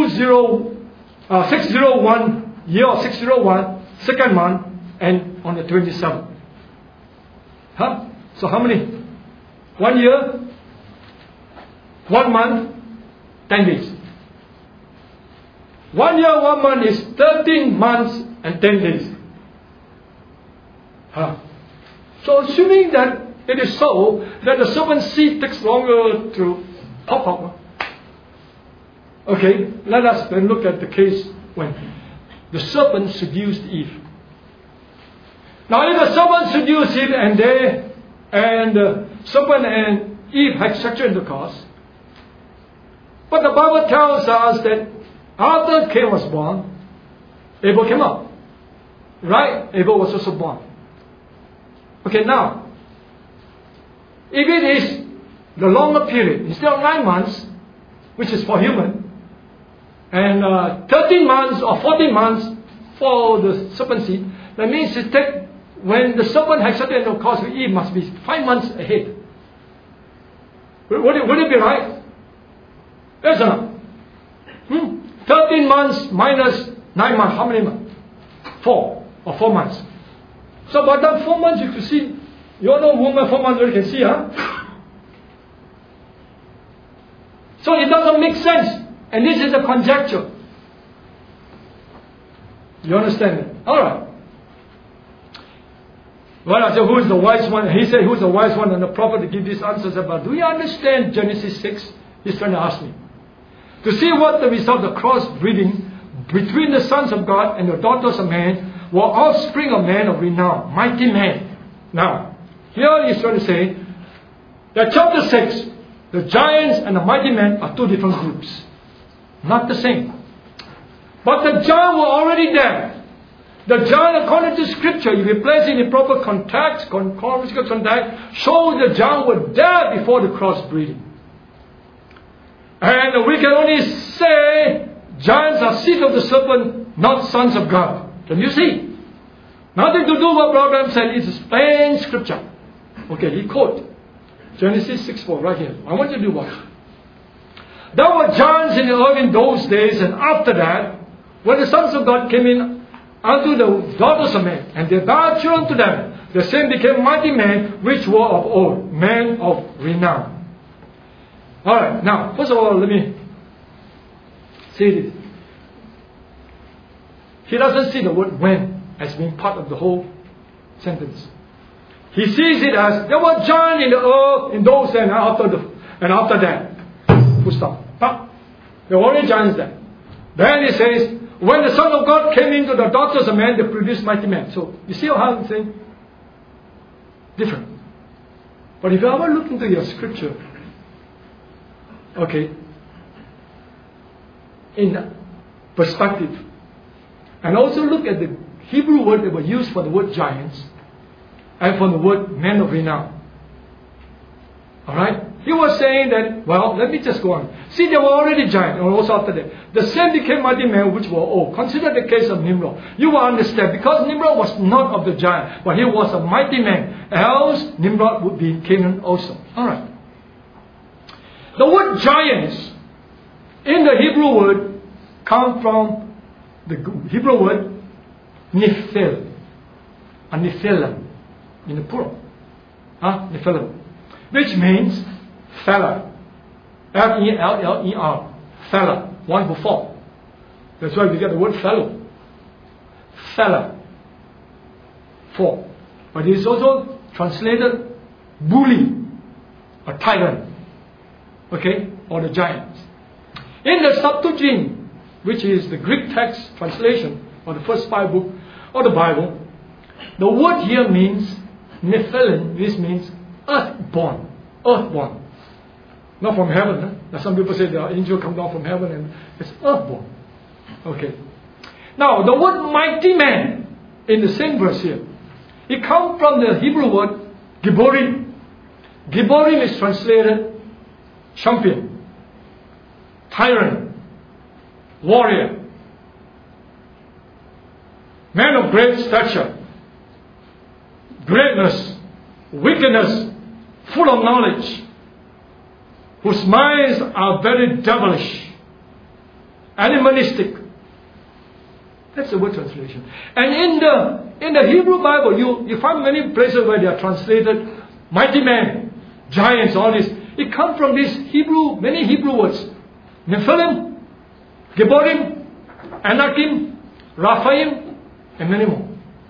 601, year of 601, second month, and on the 27th. Huh? So how many? 1 year, 1 month, 10 days. 1 year, 1 month is 13 months and 10 days. Huh? So assuming that it is so, that the serpent's seed takes longer to pop up. Okay, let us then look at the case when the serpent seduced Eve. Now if the serpent seduced Eve and the serpent and Eve had sexual intercourse, but the Bible tells us that after Cain was born, Abel came up. Right? Abel was also born. Okay, now, if it is the longer period, instead of 9 months, which is for human, and 13 months or 14 months for the serpent seed, that means it take, when the serpent had sexual intercourse with Eve, must be 5 months ahead. Would it be right? Yes or no? 13 months minus 9 months. How many months? 4 or 4 months. So by that 4 months you can see. You all know woman 4 months already can see, huh? So it doesn't make sense. And this is a conjecture. You understand it? Alright. Well, I said, who is the wise one? He said, who is the wise one? And the prophet to give these answers about, do you understand Genesis 6? He's trying to ask me. To see what the result of the crossbreeding between the sons of God and the daughters of man were offspring of men of renown, mighty men. Now, here he's trying to say that chapter 6, the giants and the mighty men are two different groups. Not the same. But the giants were already there. The giant, according to scripture, if you place it in proper context, chronological context, shows the giants were there before the crossbreeding. And we can only say giants are seed of the serpent, not sons of God. Can you see? Nothing to do with what Brother said. It's plain scripture. Okay, he quote Genesis 6:4 right here. I want you to watch. There were giants in the earth in those days, and after that, when the sons of God came in unto the daughters of men, and they bare children to them, the same became mighty men, which were of old, men of renown. Alright, now, first of all, let me say this. He doesn't see the word when as being part of the whole sentence. He sees it as there were giants in the earth in those days, and after that. Full stop. There were only giants there. Then he says, when the Son of God came into the daughters of men, they produced mighty men. So, you see how I'm saying? Different. But if you ever look into your scripture, okay, in perspective, and also look at the Hebrew word that were used for the word giants and for the word men of renown. Alright? He was saying that, well, let me just go on. See, they were already giants, and also after that. The same became mighty men which were old. Consider the case of Nimrod. You will understand, because Nimrod was not of the giant, but he was a mighty man. Else, Nimrod would be in Canaan also. Alright. The word giants in the Hebrew word come from the Hebrew word Nephil. A Nephilim in the plural. Nephilim. Which means feller. F-E-L-L-E-R. Feller. One who fall. That's why we get the word fellow. Feller. Fall. But it is also translated bully. A tyrant. Okay? or the giants. In the Septuagint, which is the Greek text translation of the first 5 books of the Bible, the word here means Nephilim. This means earthborn. Earthborn. Not from heaven. Huh? Now some people say the angel come down from heaven and it's earthborn. Okay. Now the word mighty man in the same verse here, it comes from the Hebrew word Giborim. Giborim is translated champion, tyrant, warrior, man of great stature, greatness, wickedness, full of knowledge, whose minds are very devilish, animalistic. That's the word translation. And in the Hebrew Bible, you find many places where they are translated mighty man, giants, all this. It comes from these many Hebrew words. Nephilim, Giborim, Anakim, Raphaim, and many more.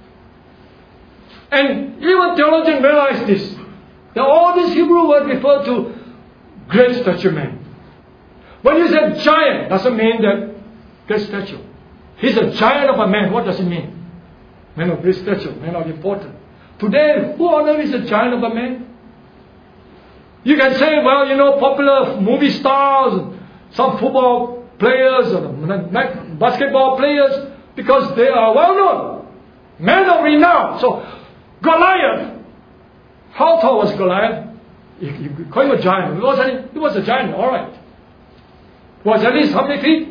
And even theologians realize this, that all these Hebrew words refer to great stature man. When you say giant, doesn't mean that great stature. He's a giant of a man. What does it mean? Man of great stature, man of importance. Today, who on earth is a giant of a man? You can say, well, popular movie stars, some football players, or basketball players, because they are well known, men of renown. So, Goliath, how tall was Goliath? You call him a giant. He was a giant, all right. Was at least how many feet?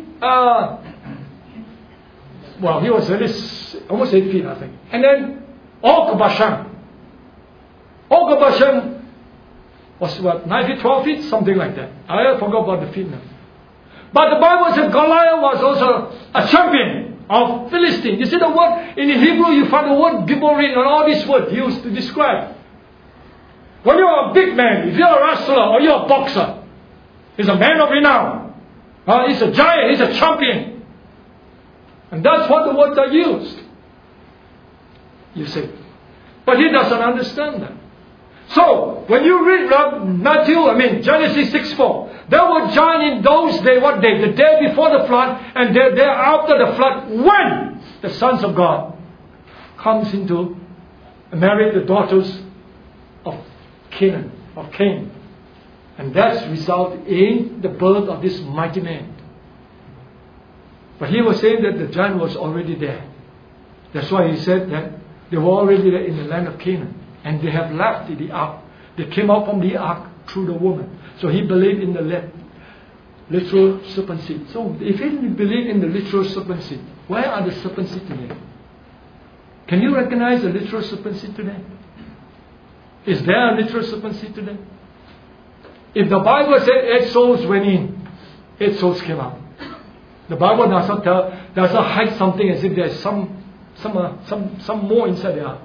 Well, he was at least almost 8 feet, I think. And then Og Bashan. Og Bashan was what, 9 feet, 12 feet? Something like that. I forgot about the feet now. But the Bible says Goliath was also a champion of Philistine. You see the word, in Hebrew you find the word Giborim and all these words used to describe. When you're a big man, if you're a wrestler or you're a boxer, he's a man of renown. He's a giant, he's a champion. And that's what the words are used. You see. But he doesn't understand that. So, when you read Genesis 6:4, there were giants in those days, what day? The day before the flood, and the day after the flood, when the sons of God comes into and marry the daughters of Canaan, of Cain. And that's resulted in the birth of this mighty man. But he was saying that the giant was already there. That's why he said that they were already there in the land of Canaan. And they have left the ark. They came out from the ark through the woman. So he believed in the literal serpent seed. So if he believed in the literal serpent seed, where are the serpent seed today? Can you recognize the literal serpent seed today? Is there a literal serpent seed today? If the Bible said 8 souls went in, 8 souls came out. The Bible doesn't hide something as if there's some more inside the ark.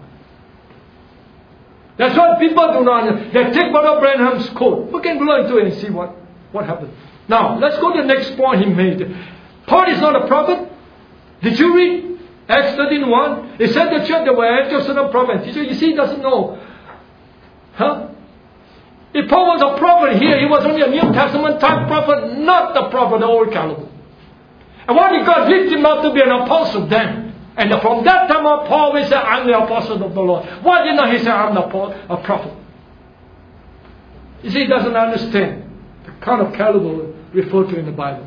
That's what people do not. They take Brother Branham's quote. We can go into it and see what happened. Now, let's go to the next point he made. Paul is not a prophet. Did you read Acts 13:1? It said the church there were angels and a prophet. You see, he doesn't know. Huh? If Paul was a prophet here, he was only a New Testament type prophet, not the prophet of the Old caliber. And why did God lift him up to be an apostle then? And from that time on, Paul will say, I'm the apostle of the Lord. Why did not he say, I'm a prophet? You see, he doesn't understand the kind of caliber referred to in the Bible.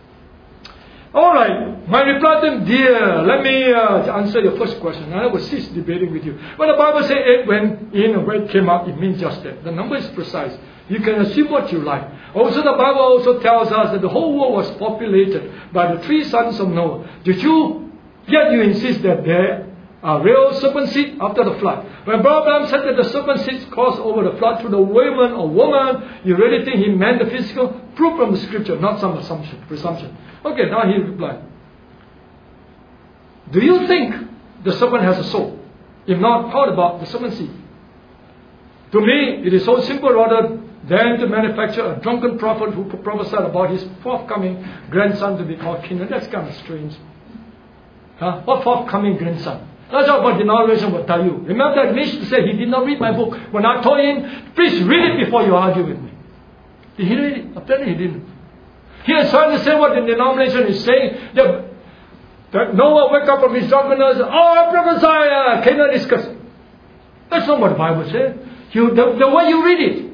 Alright, my reply to him, dear, let me answer your first question. I will cease debating with you. When the Bible says 8 went in and when it came out, it means just that. The number is precise. You can assume what you like. Also, the Bible also tells us that the whole world was populated by the 3 sons of Noah. Yet you insist that there are real serpent seed after the flood. When Abraham said that the serpent seed crossed over the flood through the woman or woman, you really think he meant the physical? Proof from the scripture, not some presumption. Okay, now he replied. Do you think the serpent has a soul? If not, how about the serpent seed? To me, it is so simple rather than to manufacture a drunken prophet who prophesied about his forthcoming grandson to be called king. And that's kind of strange. What forthcoming grandson? That's what the narration will tell you. Remember that Mish said he did not read my book. When I told him, please read it before you argue with me. Did he read it? Apparently he didn't. He is trying to say what the denomination is saying. That Noah wake up from his drunkenness. I prophesy, Canaan is cursed. That's not what the Bible says. The way you read it.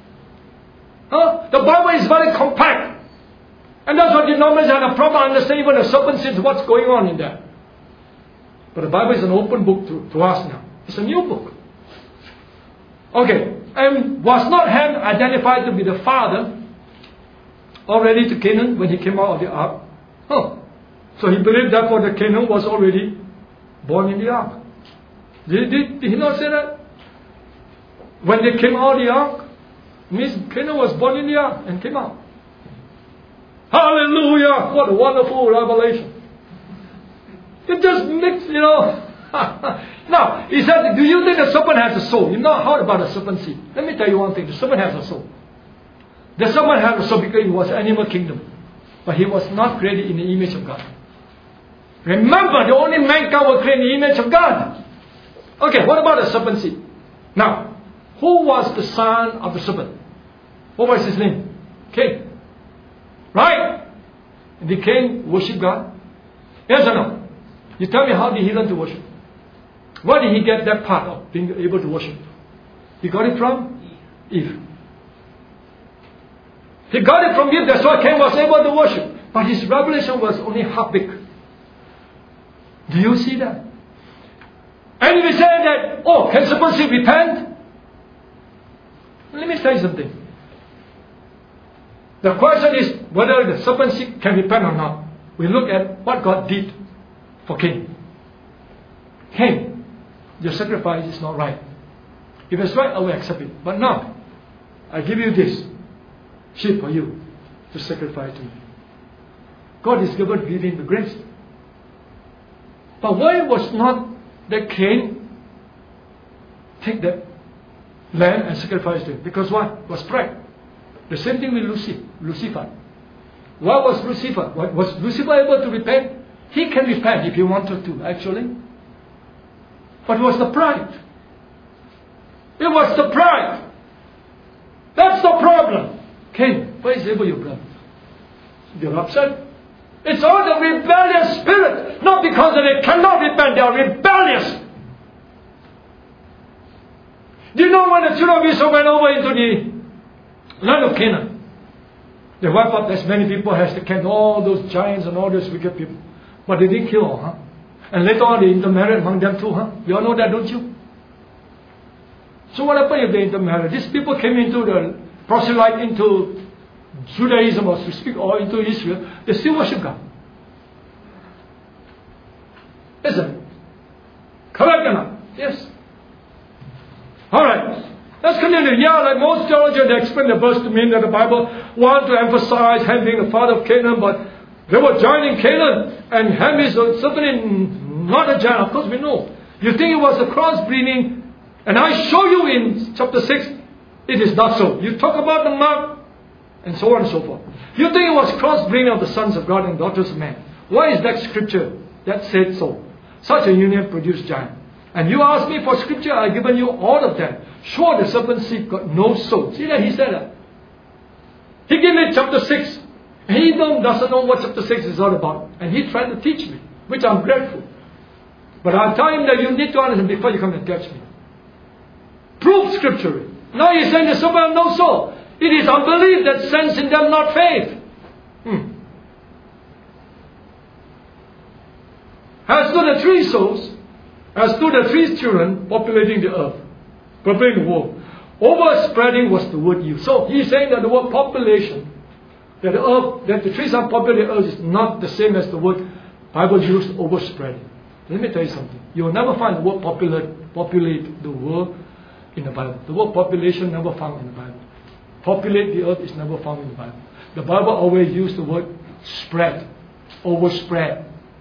The Bible is very compact. And that's what the denomination had a proper understanding when the serpent sees what's going on in there. But the Bible is an open book to us now. It's a new book. Okay. And was not Ham identified to be the father already to Canaan when he came out of the ark? So he believed that for the Canaan was already born in the ark. Did he not say that? When they came out of the ark, means Canaan was born in the ark and came out. Hallelujah! What a wonderful revelation. It just makes, Now, he said, do you think the serpent has a soul? You've not heard about the serpent seed. Let me tell you one thing. The serpent has a soul. The serpent had a soul because he was animal kingdom. But he was not created in the image of God. Remember, the only mankind was created in the image of God. Okay, what about the serpent seed? Now, who was the son of the serpent? What was his name? Cain. Right? And did Cain worship God? Yes or no? You tell me, how did he learn to worship? Where did he get that part of being able to worship? He got it from Eve. He got it from Eve, that's why Cain was able to worship. But his revelation was only half big. Do you see that? And if you say that, can serpent seed repent? Let me tell you something. The question is whether the serpent seed can repent or not. We look at what God did for Cain. Cain, your sacrifice is not right. If it's right, I will accept it. But now, I give you this sheep for you to sacrifice to me. God is giving the grace. But why was not that Cain take that lamb and sacrifice to him? Because what? Was pride. The same thing with Lucifer. Why was Lucifer? Was Lucifer able to repent? He can repent if he wanted to, actually. But it was the pride. It was the pride. That's the problem. Cain, where is your brother? You're upset? It's all the rebellious spirit. Not because they cannot repent, they are rebellious. Do you know when the children of Israel went over into the land of Canaan? They wiped up as many people as they can, all those giants and all those wicked people. But they didn't kill all, And later on they intermarried among them too, You all know that, don't you? So what happened if they intermarried? These people came into the proselyte, into Judaism, or to speak, or into Israel. They still worship God. Isn't it? Correct or not? Yes. Alright. Let's continue. Yeah, like most theologians, they explain the verse to mean that the Bible wants to emphasize Ham being the father of Canaan, but they were joining Canaan, and Ham is certainly not a giant. Of course we know. You think it was a crossbreeding, and I show you in chapter 6, it is not so. You talk about the mark, and so on and so forth. You think it was crossbreeding of the sons of God and daughters of man. Why is that scripture that said so? Such a union produced giant. And you ask me for scripture, I've given you all of them. Sure, the serpent seed got no soul. See that? He said that. He gave me chapter 6. He doesn't know what chapter 6 is all about. And he tried to teach me, which I'm grateful. But I'll tell him that you need to understand before you come and catch me. Prove scripturally. Now he's saying the serpent have no soul. It is unbelief that sends in them, not faith. As to the three souls, as to the three children populating the earth, populating the world, overspreading was the word used. So he's saying that the word population, that the earth, that the three sons populating the earth is not the same as the word Bible used, overspreading. Let me tell you something. You will never find the word populate the world in the Bible. The word population never found in the Bible. Populate the earth is never found in the Bible. The Bible always used the word spread, overspread.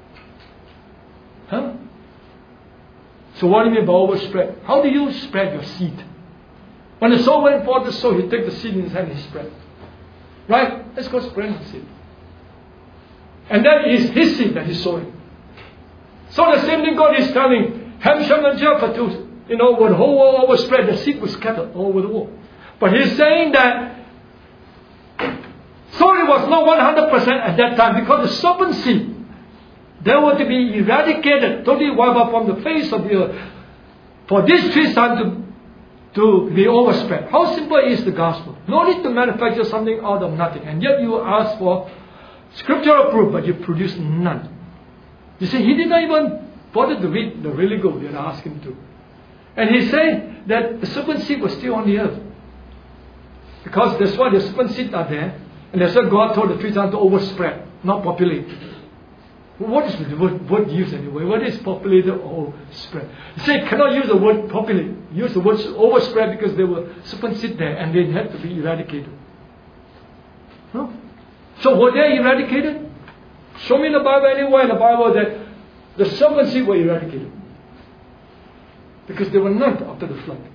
So what do you mean by overspread? How do you spread your seed? When the sower went forth to sow, he take the seed in his hand and he spread. Right? Let's go spread the seed. And that is his seed that he's sowing. So the same thing God is telling Ham, Shem, and Japheth to, when the whole world overspread, the seed was scattered all over the world. But he's saying that it was not 100% at that time because the serpent seed, they were to be eradicated, totally wiped out from the face of the earth. For these 3 sons to be overspread. How simple is the gospel? No need to manufacture something out of nothing. And yet you ask for scriptural proof, but you produce none. You see, he did not even bother to read the really good that I asked him to. And he said that the serpent seed was still on the earth. Because that's why the serpent seed are there. And that's why God told the 3 sons to overspread, not populate. What is the word used anyway? What is populated or spread? He said cannot use the word populate. Use the word overspread because there were serpent seed there and they had to be eradicated. No? So were they eradicated? Show me in the Bible anywhere in the Bible that the serpent seed were eradicated. Because there were none after the flood.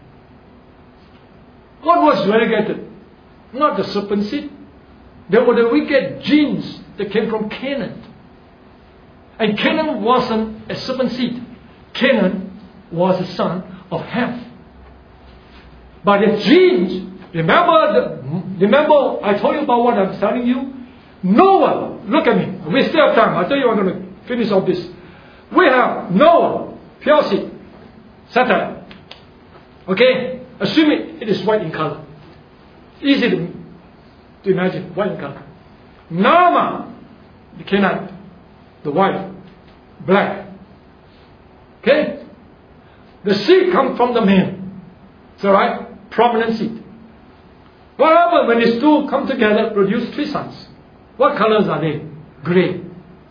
What was eradicated? Not the serpent seed. There were the wicked genes that came from Canaan. And Canaan wasn't a serpent seed. Canaan was a son of Ham. But the genes, remember I told you about what I'm telling you? Noah, look at me. We still have time. I tell you I'm going to finish all this. We have Noah, pure seed, Satan. Okay? Assuming it is white in color. Easy to imagine, white in color. Naaman, the Canaanite. The white, black. Okay? The seed comes from the man. Is that right? Prominent seed. What happens when these 2 come together, produce 3 sons? What colors are they? Gray.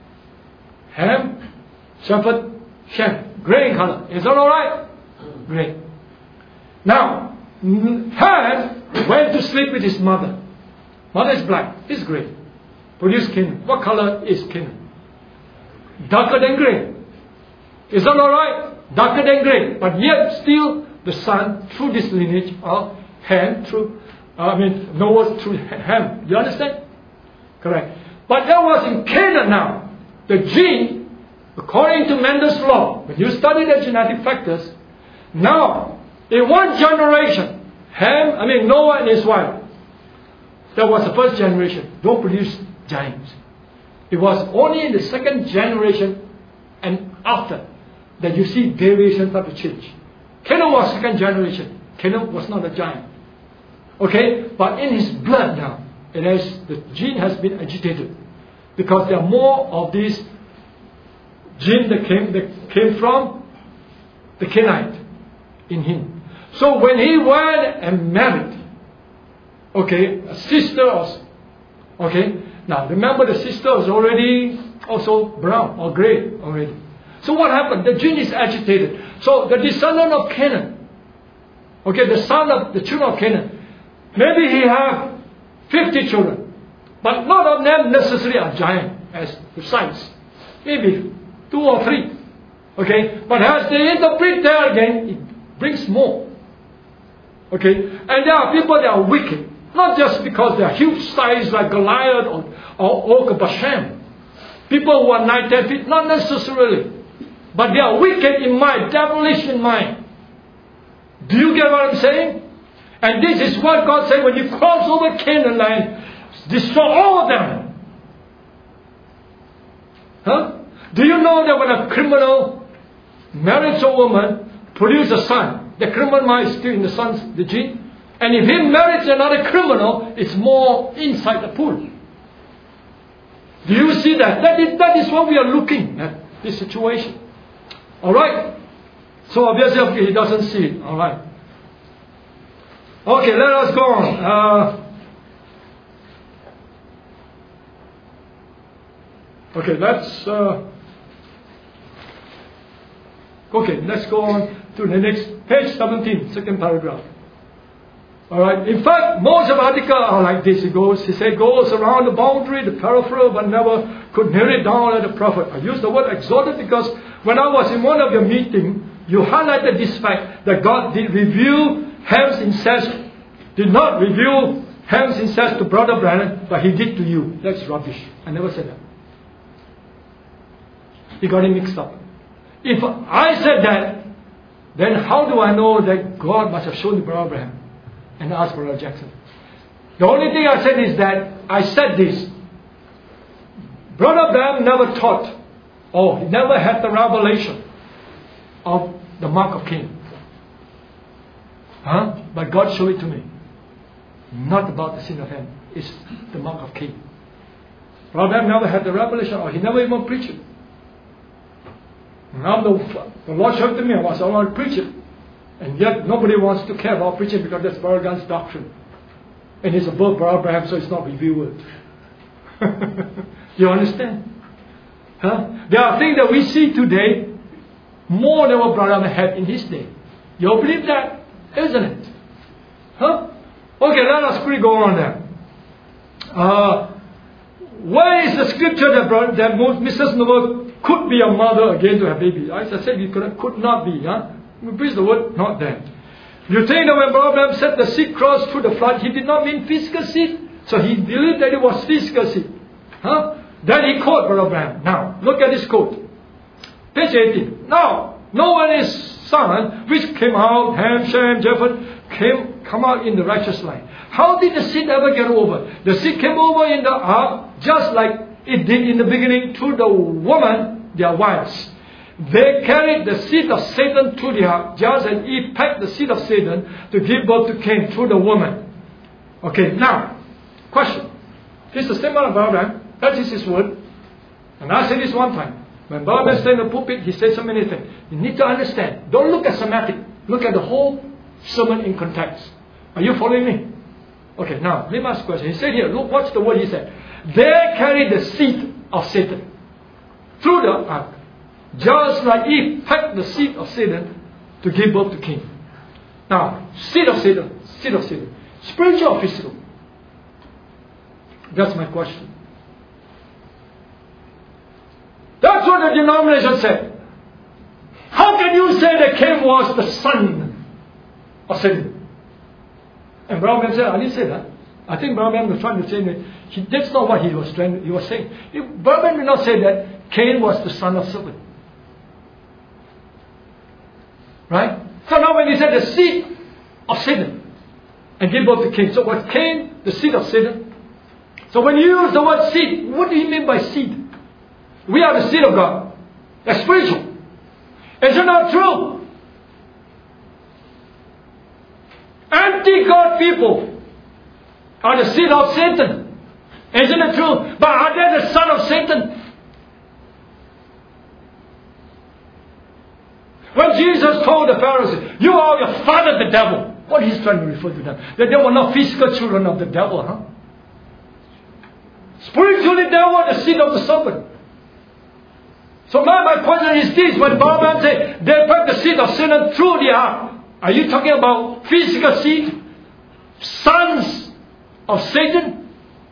Ham, Shepherd, Shem. Gray in color. Is that alright? Gray. Now, Ham went to sleep with his mother. Mother is black. He's gray. Produce Canaan. What color is Canaan? Darker than grey. Is that alright? Darker than grey. But yet still the son through this lineage of Ham Noah through Ham. You understand? Correct. But that was in Canaan now. The gene, according to Mendel's law, when you study the genetic factors, now in one generation, Noah and his wife, that was the first generation, don't produce giants. It was only in the second generation and after that you see variations of the change. Canaan was second generation. Canaan was not a giant. Okay? But in his blood now, the gene has been agitated. Because there are more of these gene that came from the Canaanite in him. So when he went and married, a sister now remember the sister was already also brown or grey already. So what happened? The gene is agitated. So the descendant of Canaan, the son of the children of Canaan, maybe he have 50 children, but none of them necessarily are giant as the size. Maybe 2 or 3. But as they interpret there again, it brings more. And there are people that are wicked. Not just because they are huge size like Goliath or Og Bashan. People who are 9-10 feet, not necessarily. But they are wicked in mind, devilish in mind. Do you get what I'm saying? And this is what God said when you cross over Canaan land, destroy all of them. Do you know that when a criminal marries a woman, produces a son, the criminal mind is still in the gene? And if he marries another criminal, it's more inside the pool. Do you see that? That is what we are looking at, this situation. Alright? So obviously he doesn't see it. Alright. Okay, let us go on. Let's go on to the next page 17, second paragraph. Alright, in fact, most of the articles are like this. He said, goes around the boundary, the peripheral, but never could nail it down like the prophet. I use the word exalted because when I was in one of your meetings, you highlighted this fact that God did reveal Ham's incest, did not reveal Ham's incest to Brother Branham, but he did to you. That's rubbish. I never said that. He got it mixed up. If I said that, then how do I know that God must have shown to Brother Branham? And ask Brother Jackson. The only thing I said is that I said this. Brother Branham never taught, he never had the revelation of the mark of Cain. But God showed it to me. Not about the sin of Ham. It's the mark of Cain. Brother Branham never had the revelation, or he never even preached it. Now the Lord showed it to me. I was already preaching. And yet nobody wants to care about preaching because that's Brother Branham's doctrine. And it's above Brother Branham, so it's not revealed. You understand? There are things that we see today more than what Brother Branham had in his day. You all believe that? Isn't it? Okay, let us quickly go on there. Where is the scripture that Mrs. Noble could be a mother again to have baby? I said you could not be. We preach the word, not there. You think that when Brother Branham said the seed crossed through the flood, he did not mean physical seed? So he believed that it was physical seed. Then he quoted Brother Branham. Now, look at this quote. Page 18. Now, Noah and his son, which came out, Ham, Shem, Japheth, come out in the righteous line. How did the seed ever get over? The seed came over in the ark just like it did in the beginning through the woman, their wives. They carried the seed of Satan through the ark, just as Eve packed the seed of Satan to give birth to Cain through the woman. Okay, now, question. This is the statement of Brother Branham. That is his word. And I said this one time. When Brother Branham stands in the pulpit, he says so many things. You need to understand. Don't look at semantic. Look at the whole sermon in context. Are you following me? Okay, now, let me ask a question. He said here, look, what's the word he said? They carried the seed of Satan through the ark. Just like Eve packed the seed of Satan to give birth to Cain. Now, seed of Satan. Spiritual or physical? That's my question. That's what the denomination said. How can you say that Cain was the son of Satan? And Brother Branham said, I didn't say that. I think Brother Branham was trying to say that that's not what he was saying. Brother Branham did not say that Cain was the son of Satan. Right? So now when he said the seed of Satan and gave birth to Cain. So was Cain the seed of Satan? So when you use the word seed, what do you mean by seed? We are the seed of God. That's spiritual. Is it not true? Anti-God people are the seed of Satan. Isn't it true? But are they the son of Satan? When Jesus told the Pharisees, you are your father the devil. What he's trying to refer to them? That they were not physical children of the devil, Spiritually they were the seed of the serpent. So my question is this: when Brother said they put the seed of Satan through the ark, are you talking about physical seed? Sons of Satan?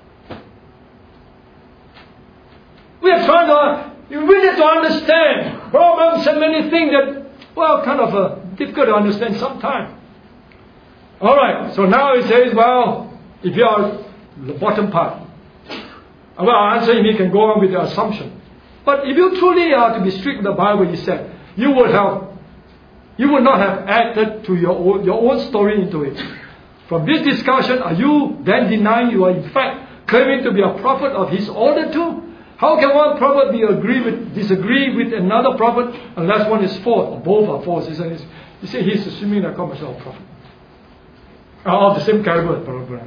We need to understand. Brother said many things that, kind of difficult to understand sometimes. Alright, so now he says, if you are the bottom part, I'll answer him, he can go on with the assumption. But if you truly are to be strict with the Bible, he said, you would not have added to your own story into it. From this discussion, are you then denying you are in fact claiming to be a prophet of his order too? How can one prophet disagree with another prophet unless one is false, or both are false? You see, he's assuming that I call myself a prophet. Of the same caliber, Brother.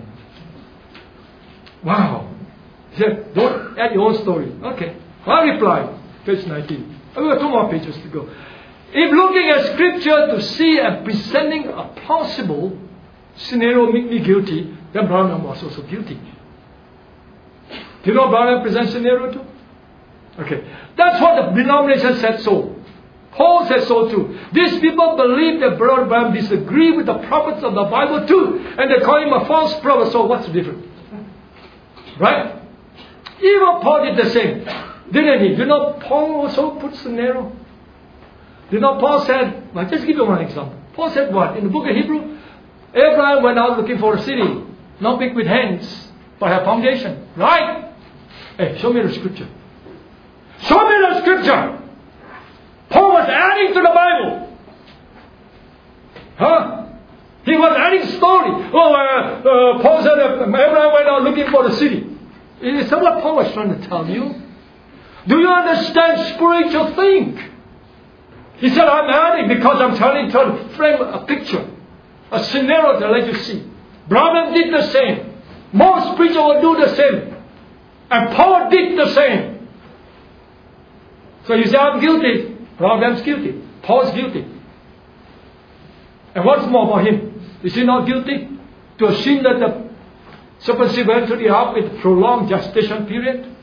Wow. He said, don't add your own story. Okay. I reply, page 19. We have 2 more pages to go. If looking at scripture to see and presenting a plausible scenario make me guilty, then Branham was also guilty. Do you know Branham presents scenario too? Okay. That's what the denomination said so. Paul said so too. These people believe that Brother Branham disagree with the prophets of the Bible too. And they call him a false prophet. So what's the difference? Right? Even Paul did the same. Didn't he? You know Paul also put scenario. You know Paul said, just give you one example. Paul said what? In the book of Hebrew, Abraham went out looking for a city, not big with hands, but have foundation. Right? Hey, show me the scripture. Show me the scripture. Paul was adding to the Bible. He was adding story. Paul said that Abraham went out looking for the city. Is that what Paul was trying to tell you? Do you understand spiritual things? He said, I'm adding because I'm trying to frame a picture, a scenario to let you see. Branham did the same. Most preachers will do the same. And Paul did the same. So you say, I'm guilty. Branham's guilty. Paul's guilty. And what's more about him? Is he not guilty? To assume that the serpent went to the ark with prolonged gestation period?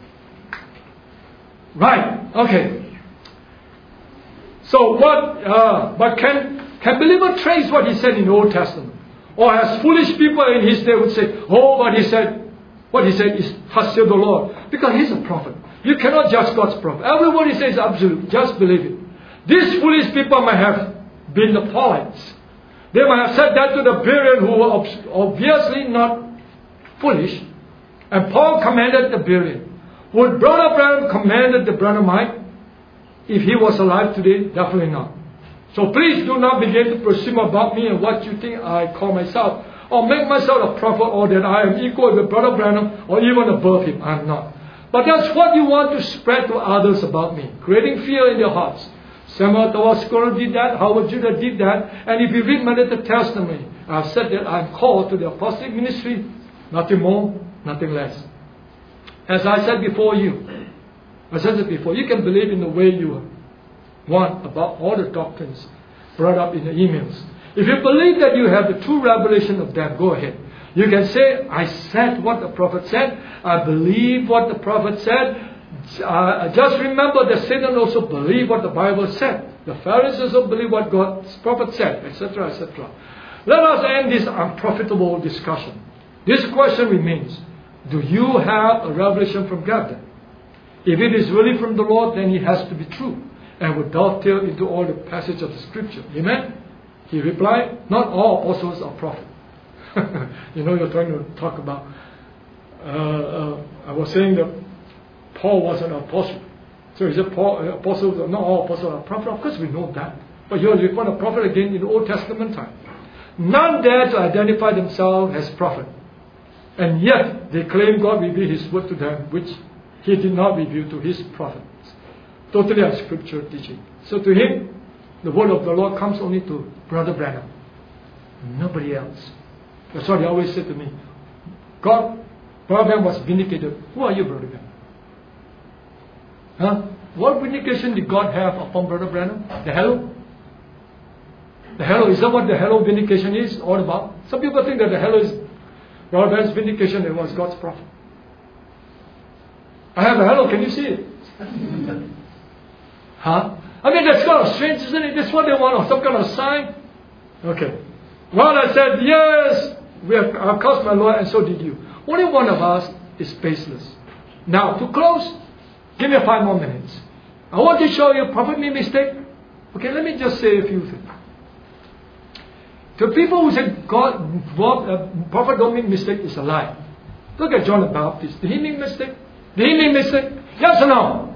Right. Okay. So but can believer trace what he said in the Old Testament? Or as foolish people in his day would say, oh, what he said is thus saith the Lord. Because he's a prophet. You cannot judge God's prophet. Every word he says is absolute. Just believe it. These foolish people might have been the Paulites. They might have said that to the Berean who were obviously not foolish. And Paul commanded the Berean. Would Brother Branham commanded the Branhamite? If he was alive today, definitely not. So please do not begin to presume about me and what you think I call myself. Or make myself a prophet or that I am equal with Brother Branham or even above him. I'm not. But that's what you want to spread to others about me. Creating fear in their hearts. Samuel Tawaskoro did that. Howard Judah did that. And if you read my little testimony, I've said that I'm called to the apostolic ministry. Nothing more, nothing less. As I said before you, you can believe in the way you want about all the doctrines brought up in the emails. If you believe that you have the true revelation of them, go ahead. You can say, I said what the prophet said. I believe what the prophet said. Just remember that Satan also believed what the Bible said. The Pharisees also believe what God's prophet said, etc., etc. Let us end this unprofitable discussion. This question remains. Do you have a revelation from God then? If it is really from the Lord, then it has to be true and would dovetail into all the passage of the Scripture. Amen? He replied, not all apostles are prophets. You're trying to talk about, I was saying that Paul was an apostle. So he said, apostles, not all apostles are prophets. Of course we know that. But you find a prophet again in the Old Testament time. None dare to identify themselves as prophet. And yet they claim God revealed His word to them, which He did not reveal to His prophets. Totally unscriptural teaching. So to him, the word of the Lord comes only to Brother Branham. Nobody else. That's what he always said to me. Brother Branham was vindicated. Who are you, Brother Branham? Huh? What vindication did God have upon Brother Branham? The hello? The hello, is that what the hello vindication is all about? Some people think that the hello is Brother Branham's vindication, it was God's prophet. I have a hello, can you see it? Huh? I mean, that's kind of strange, isn't it? That's what they want, or some kind of sign. Okay. Well, I said, yes, I've cast my Lord, and so did you. Only one of us is baseless. Now, to close, give me 5 more minutes. I want to show you prophet made mistake. Okay, let me just say a few things. To people who say prophet don't make mistake is a lie. Look at John the Baptist. Did he make mistake? Did he make mistake? Yes or no?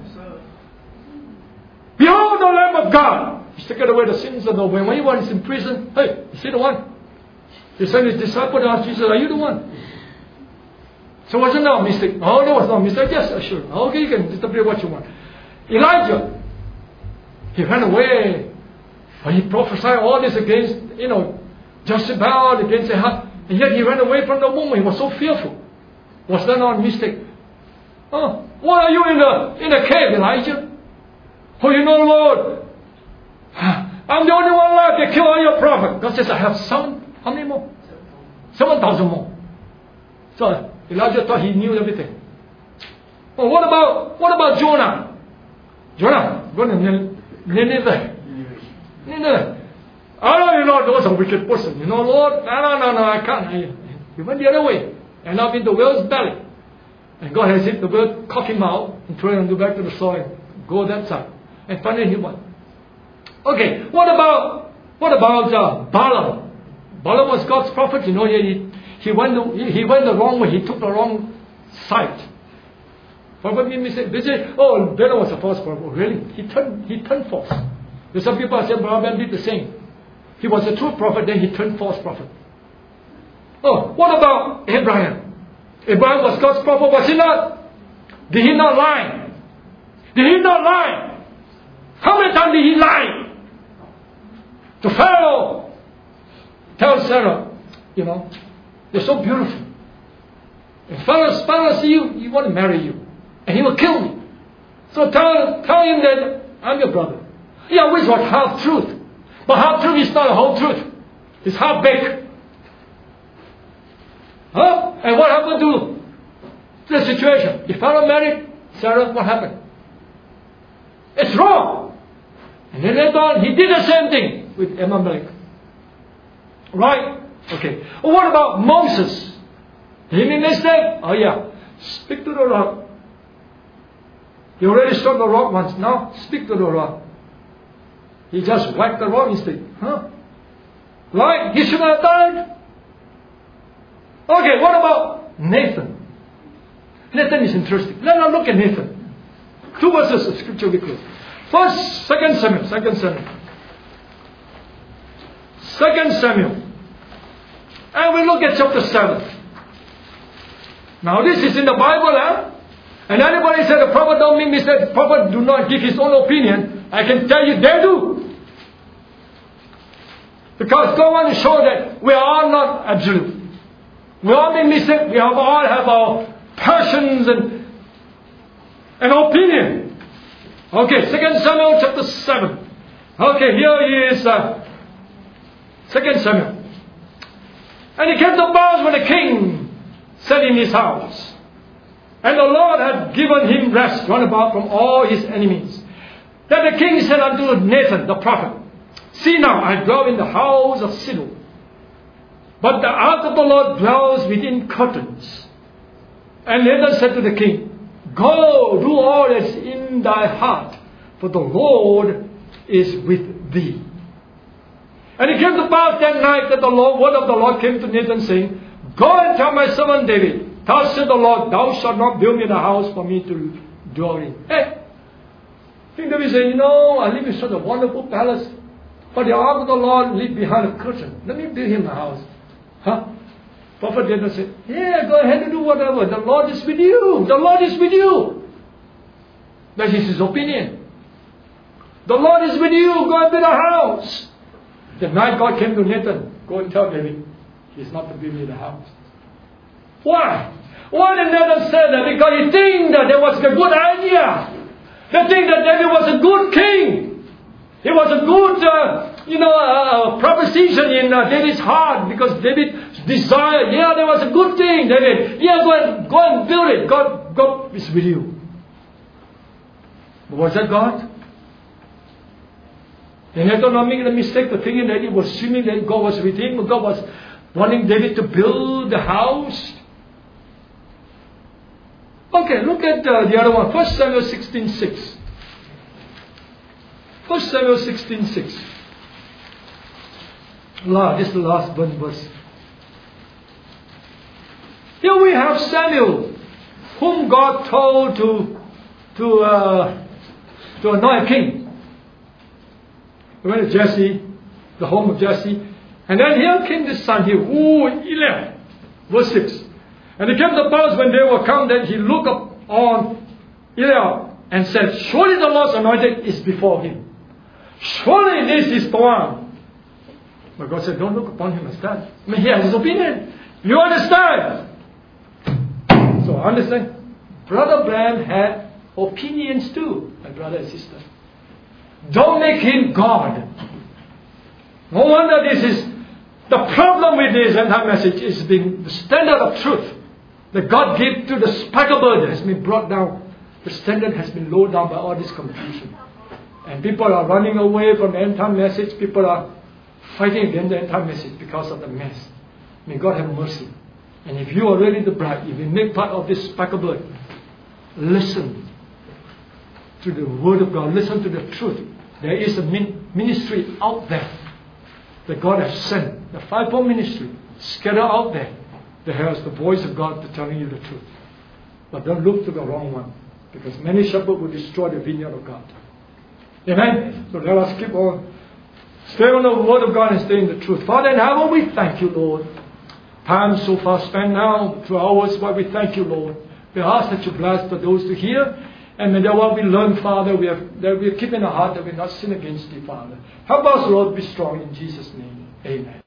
Behold the Lamb of God. He's taken away the sins of the world. When he was in prison, hey, is he the one? He sent his disciple to ask Jesus, are you the one? So wasn't that a mistake? Oh, there was no mistake. Yes, sure. Okay, you can interpret what you want. Elijah, he ran away. And he prophesied all this against, Jezebel, against Ahab. And yet he ran away from the woman. He was so fearful. Was that not a mistake? Oh, why are you in the cave, Elijah? Oh, Lord, I'm the only one left. They kill all your prophets. God says, I have how many more? 7,000 more. So Elijah thought he knew everything. Oh, what about Jonah? Jonah, go to Nineveh. I know was a wicked person. Lord, no, I can't. He went the other way. And up in the whale's belly. And God has hit the whale, cock him out, and throw him back to the soil. Go that side. And finally he won. Okay, what about Balaam? Balaam was God's prophet. He went the wrong way. He took the wrong side. Prophet made mistake. They say, oh, Balaam was a false prophet. Really? He turned false. There's some people say Balaam did the same. He was a true prophet, then he turned false prophet. Oh, what about Abraham? Abraham was God's prophet, was he not? Did he not lie? Did he not lie? How many times did he lie? To Pharaoh. Tell Sarah, you're so beautiful. If Pharaoh see you, he want to marry you. And he will kill me. So tell him that I'm your brother. He always was half truth. But half truth is not a whole truth. It's half baked. Huh? And what happened to the situation? If Pharaoh married Sarah, what happened? It's wrong. And then later on, he did the same thing with Amalek. Right? Okay. Well, what about Moses? Did he make a mistake? Oh yeah. Speak to the rock. He already struck the rock once. Now, speak to the rock. He just whacked the rock instead. Huh? Right? He should have done it. Okay, what about Nathan? Nathan is interesting. Let us look at Nathan. 2 verses of scripture we close. First, 2 Samuel. 2 Samuel. And we look at chapter 7. Now this is in the Bible, huh? And anybody said the prophet don't mean me, said the prophet do not give his own opinion. I can tell you they do. Because God wants to show that we are all not absolute. We all make mistakes. We all have our passions and opinion. Okay, 2 Samuel chapter 7. Okay, here is 2 Samuel. And it came to pass when the king sat in his house, and the Lord had given him rest round about from all his enemies, that the king said unto Nathan the prophet, See now, I dwell in the house of Shiloh, but the ark of the Lord dwells within curtains. And Nathan said to the king, Go, do all that is in thy heart, for the Lord is with thee. And it came to pass that night that the word of the Lord came to Nathan, saying, Go and tell my servant David, Thus said the Lord, Thou shalt not build me a house for me to dwell in. Hey! King David said, I live in such a wonderful palace, but the ark of the Lord lives behind a curtain. Let me build him a house. Huh? Prophet Nathan said, Yeah, go ahead and do whatever. The Lord is with you. The Lord is with you. That is his opinion. The Lord is with you. Go and build a house. The night God came to Nathan, Go and tell David, he's not to build me the house. Why? Why did Nathan say that? Because he thinks that was a good idea. They think that David was a good king. It was a good, proposition in David's heart, because David desired, there was a good thing, David. Go and build it. God is with you. But was that God? And Nathan not making the mistake of thinking that he was assuming that God was with him, God was wanting David to build the house. Okay, look at the other one. 1 Samuel 16:6. 1 Samuel 16:6. This is the last verse. Here we have Samuel, whom God told to anoint a king. He went to Jesse, the home of Jesse. And then here came the son here, Eliab. Verse 6. And it came to pass when they were come that he looked up on Eliab and said, Surely the Lord's anointed is before him. Surely this is the one. But God said, Don't look upon him as that. He has his opinion. You understand? So understand. Brother Branham had opinions too, my brother and sister. Don't make him God. No wonder this is the problem with this end-time message is the standard of truth that God gave to the speckled has been brought down. The standard has been lowered down by all this confusion. And people are running away from the end-time message. People are fighting against the end-time message because of the mess. May God have mercy. And if you are really the bride, if you make part of this speckled, listen to the Word of God. Listen to the truth. There is a ministry out there that God has sent. The fivefold ministry scattered out there that has the voice of God to telling you the truth. But don't look to the wrong one, because many shepherds will destroy the vineyard of God. Amen? So let us keep on. Stay on the Word of God and stay in the truth. Father in heaven, we thank you, Lord. Time so far spent now, 2 hours, but we thank you, Lord. We ask that you bless for those to hear. And may that what we learn, Father, that we keep in our heart that we not sin against thee, Father. Help us, Lord, be strong in Jesus' name. Amen.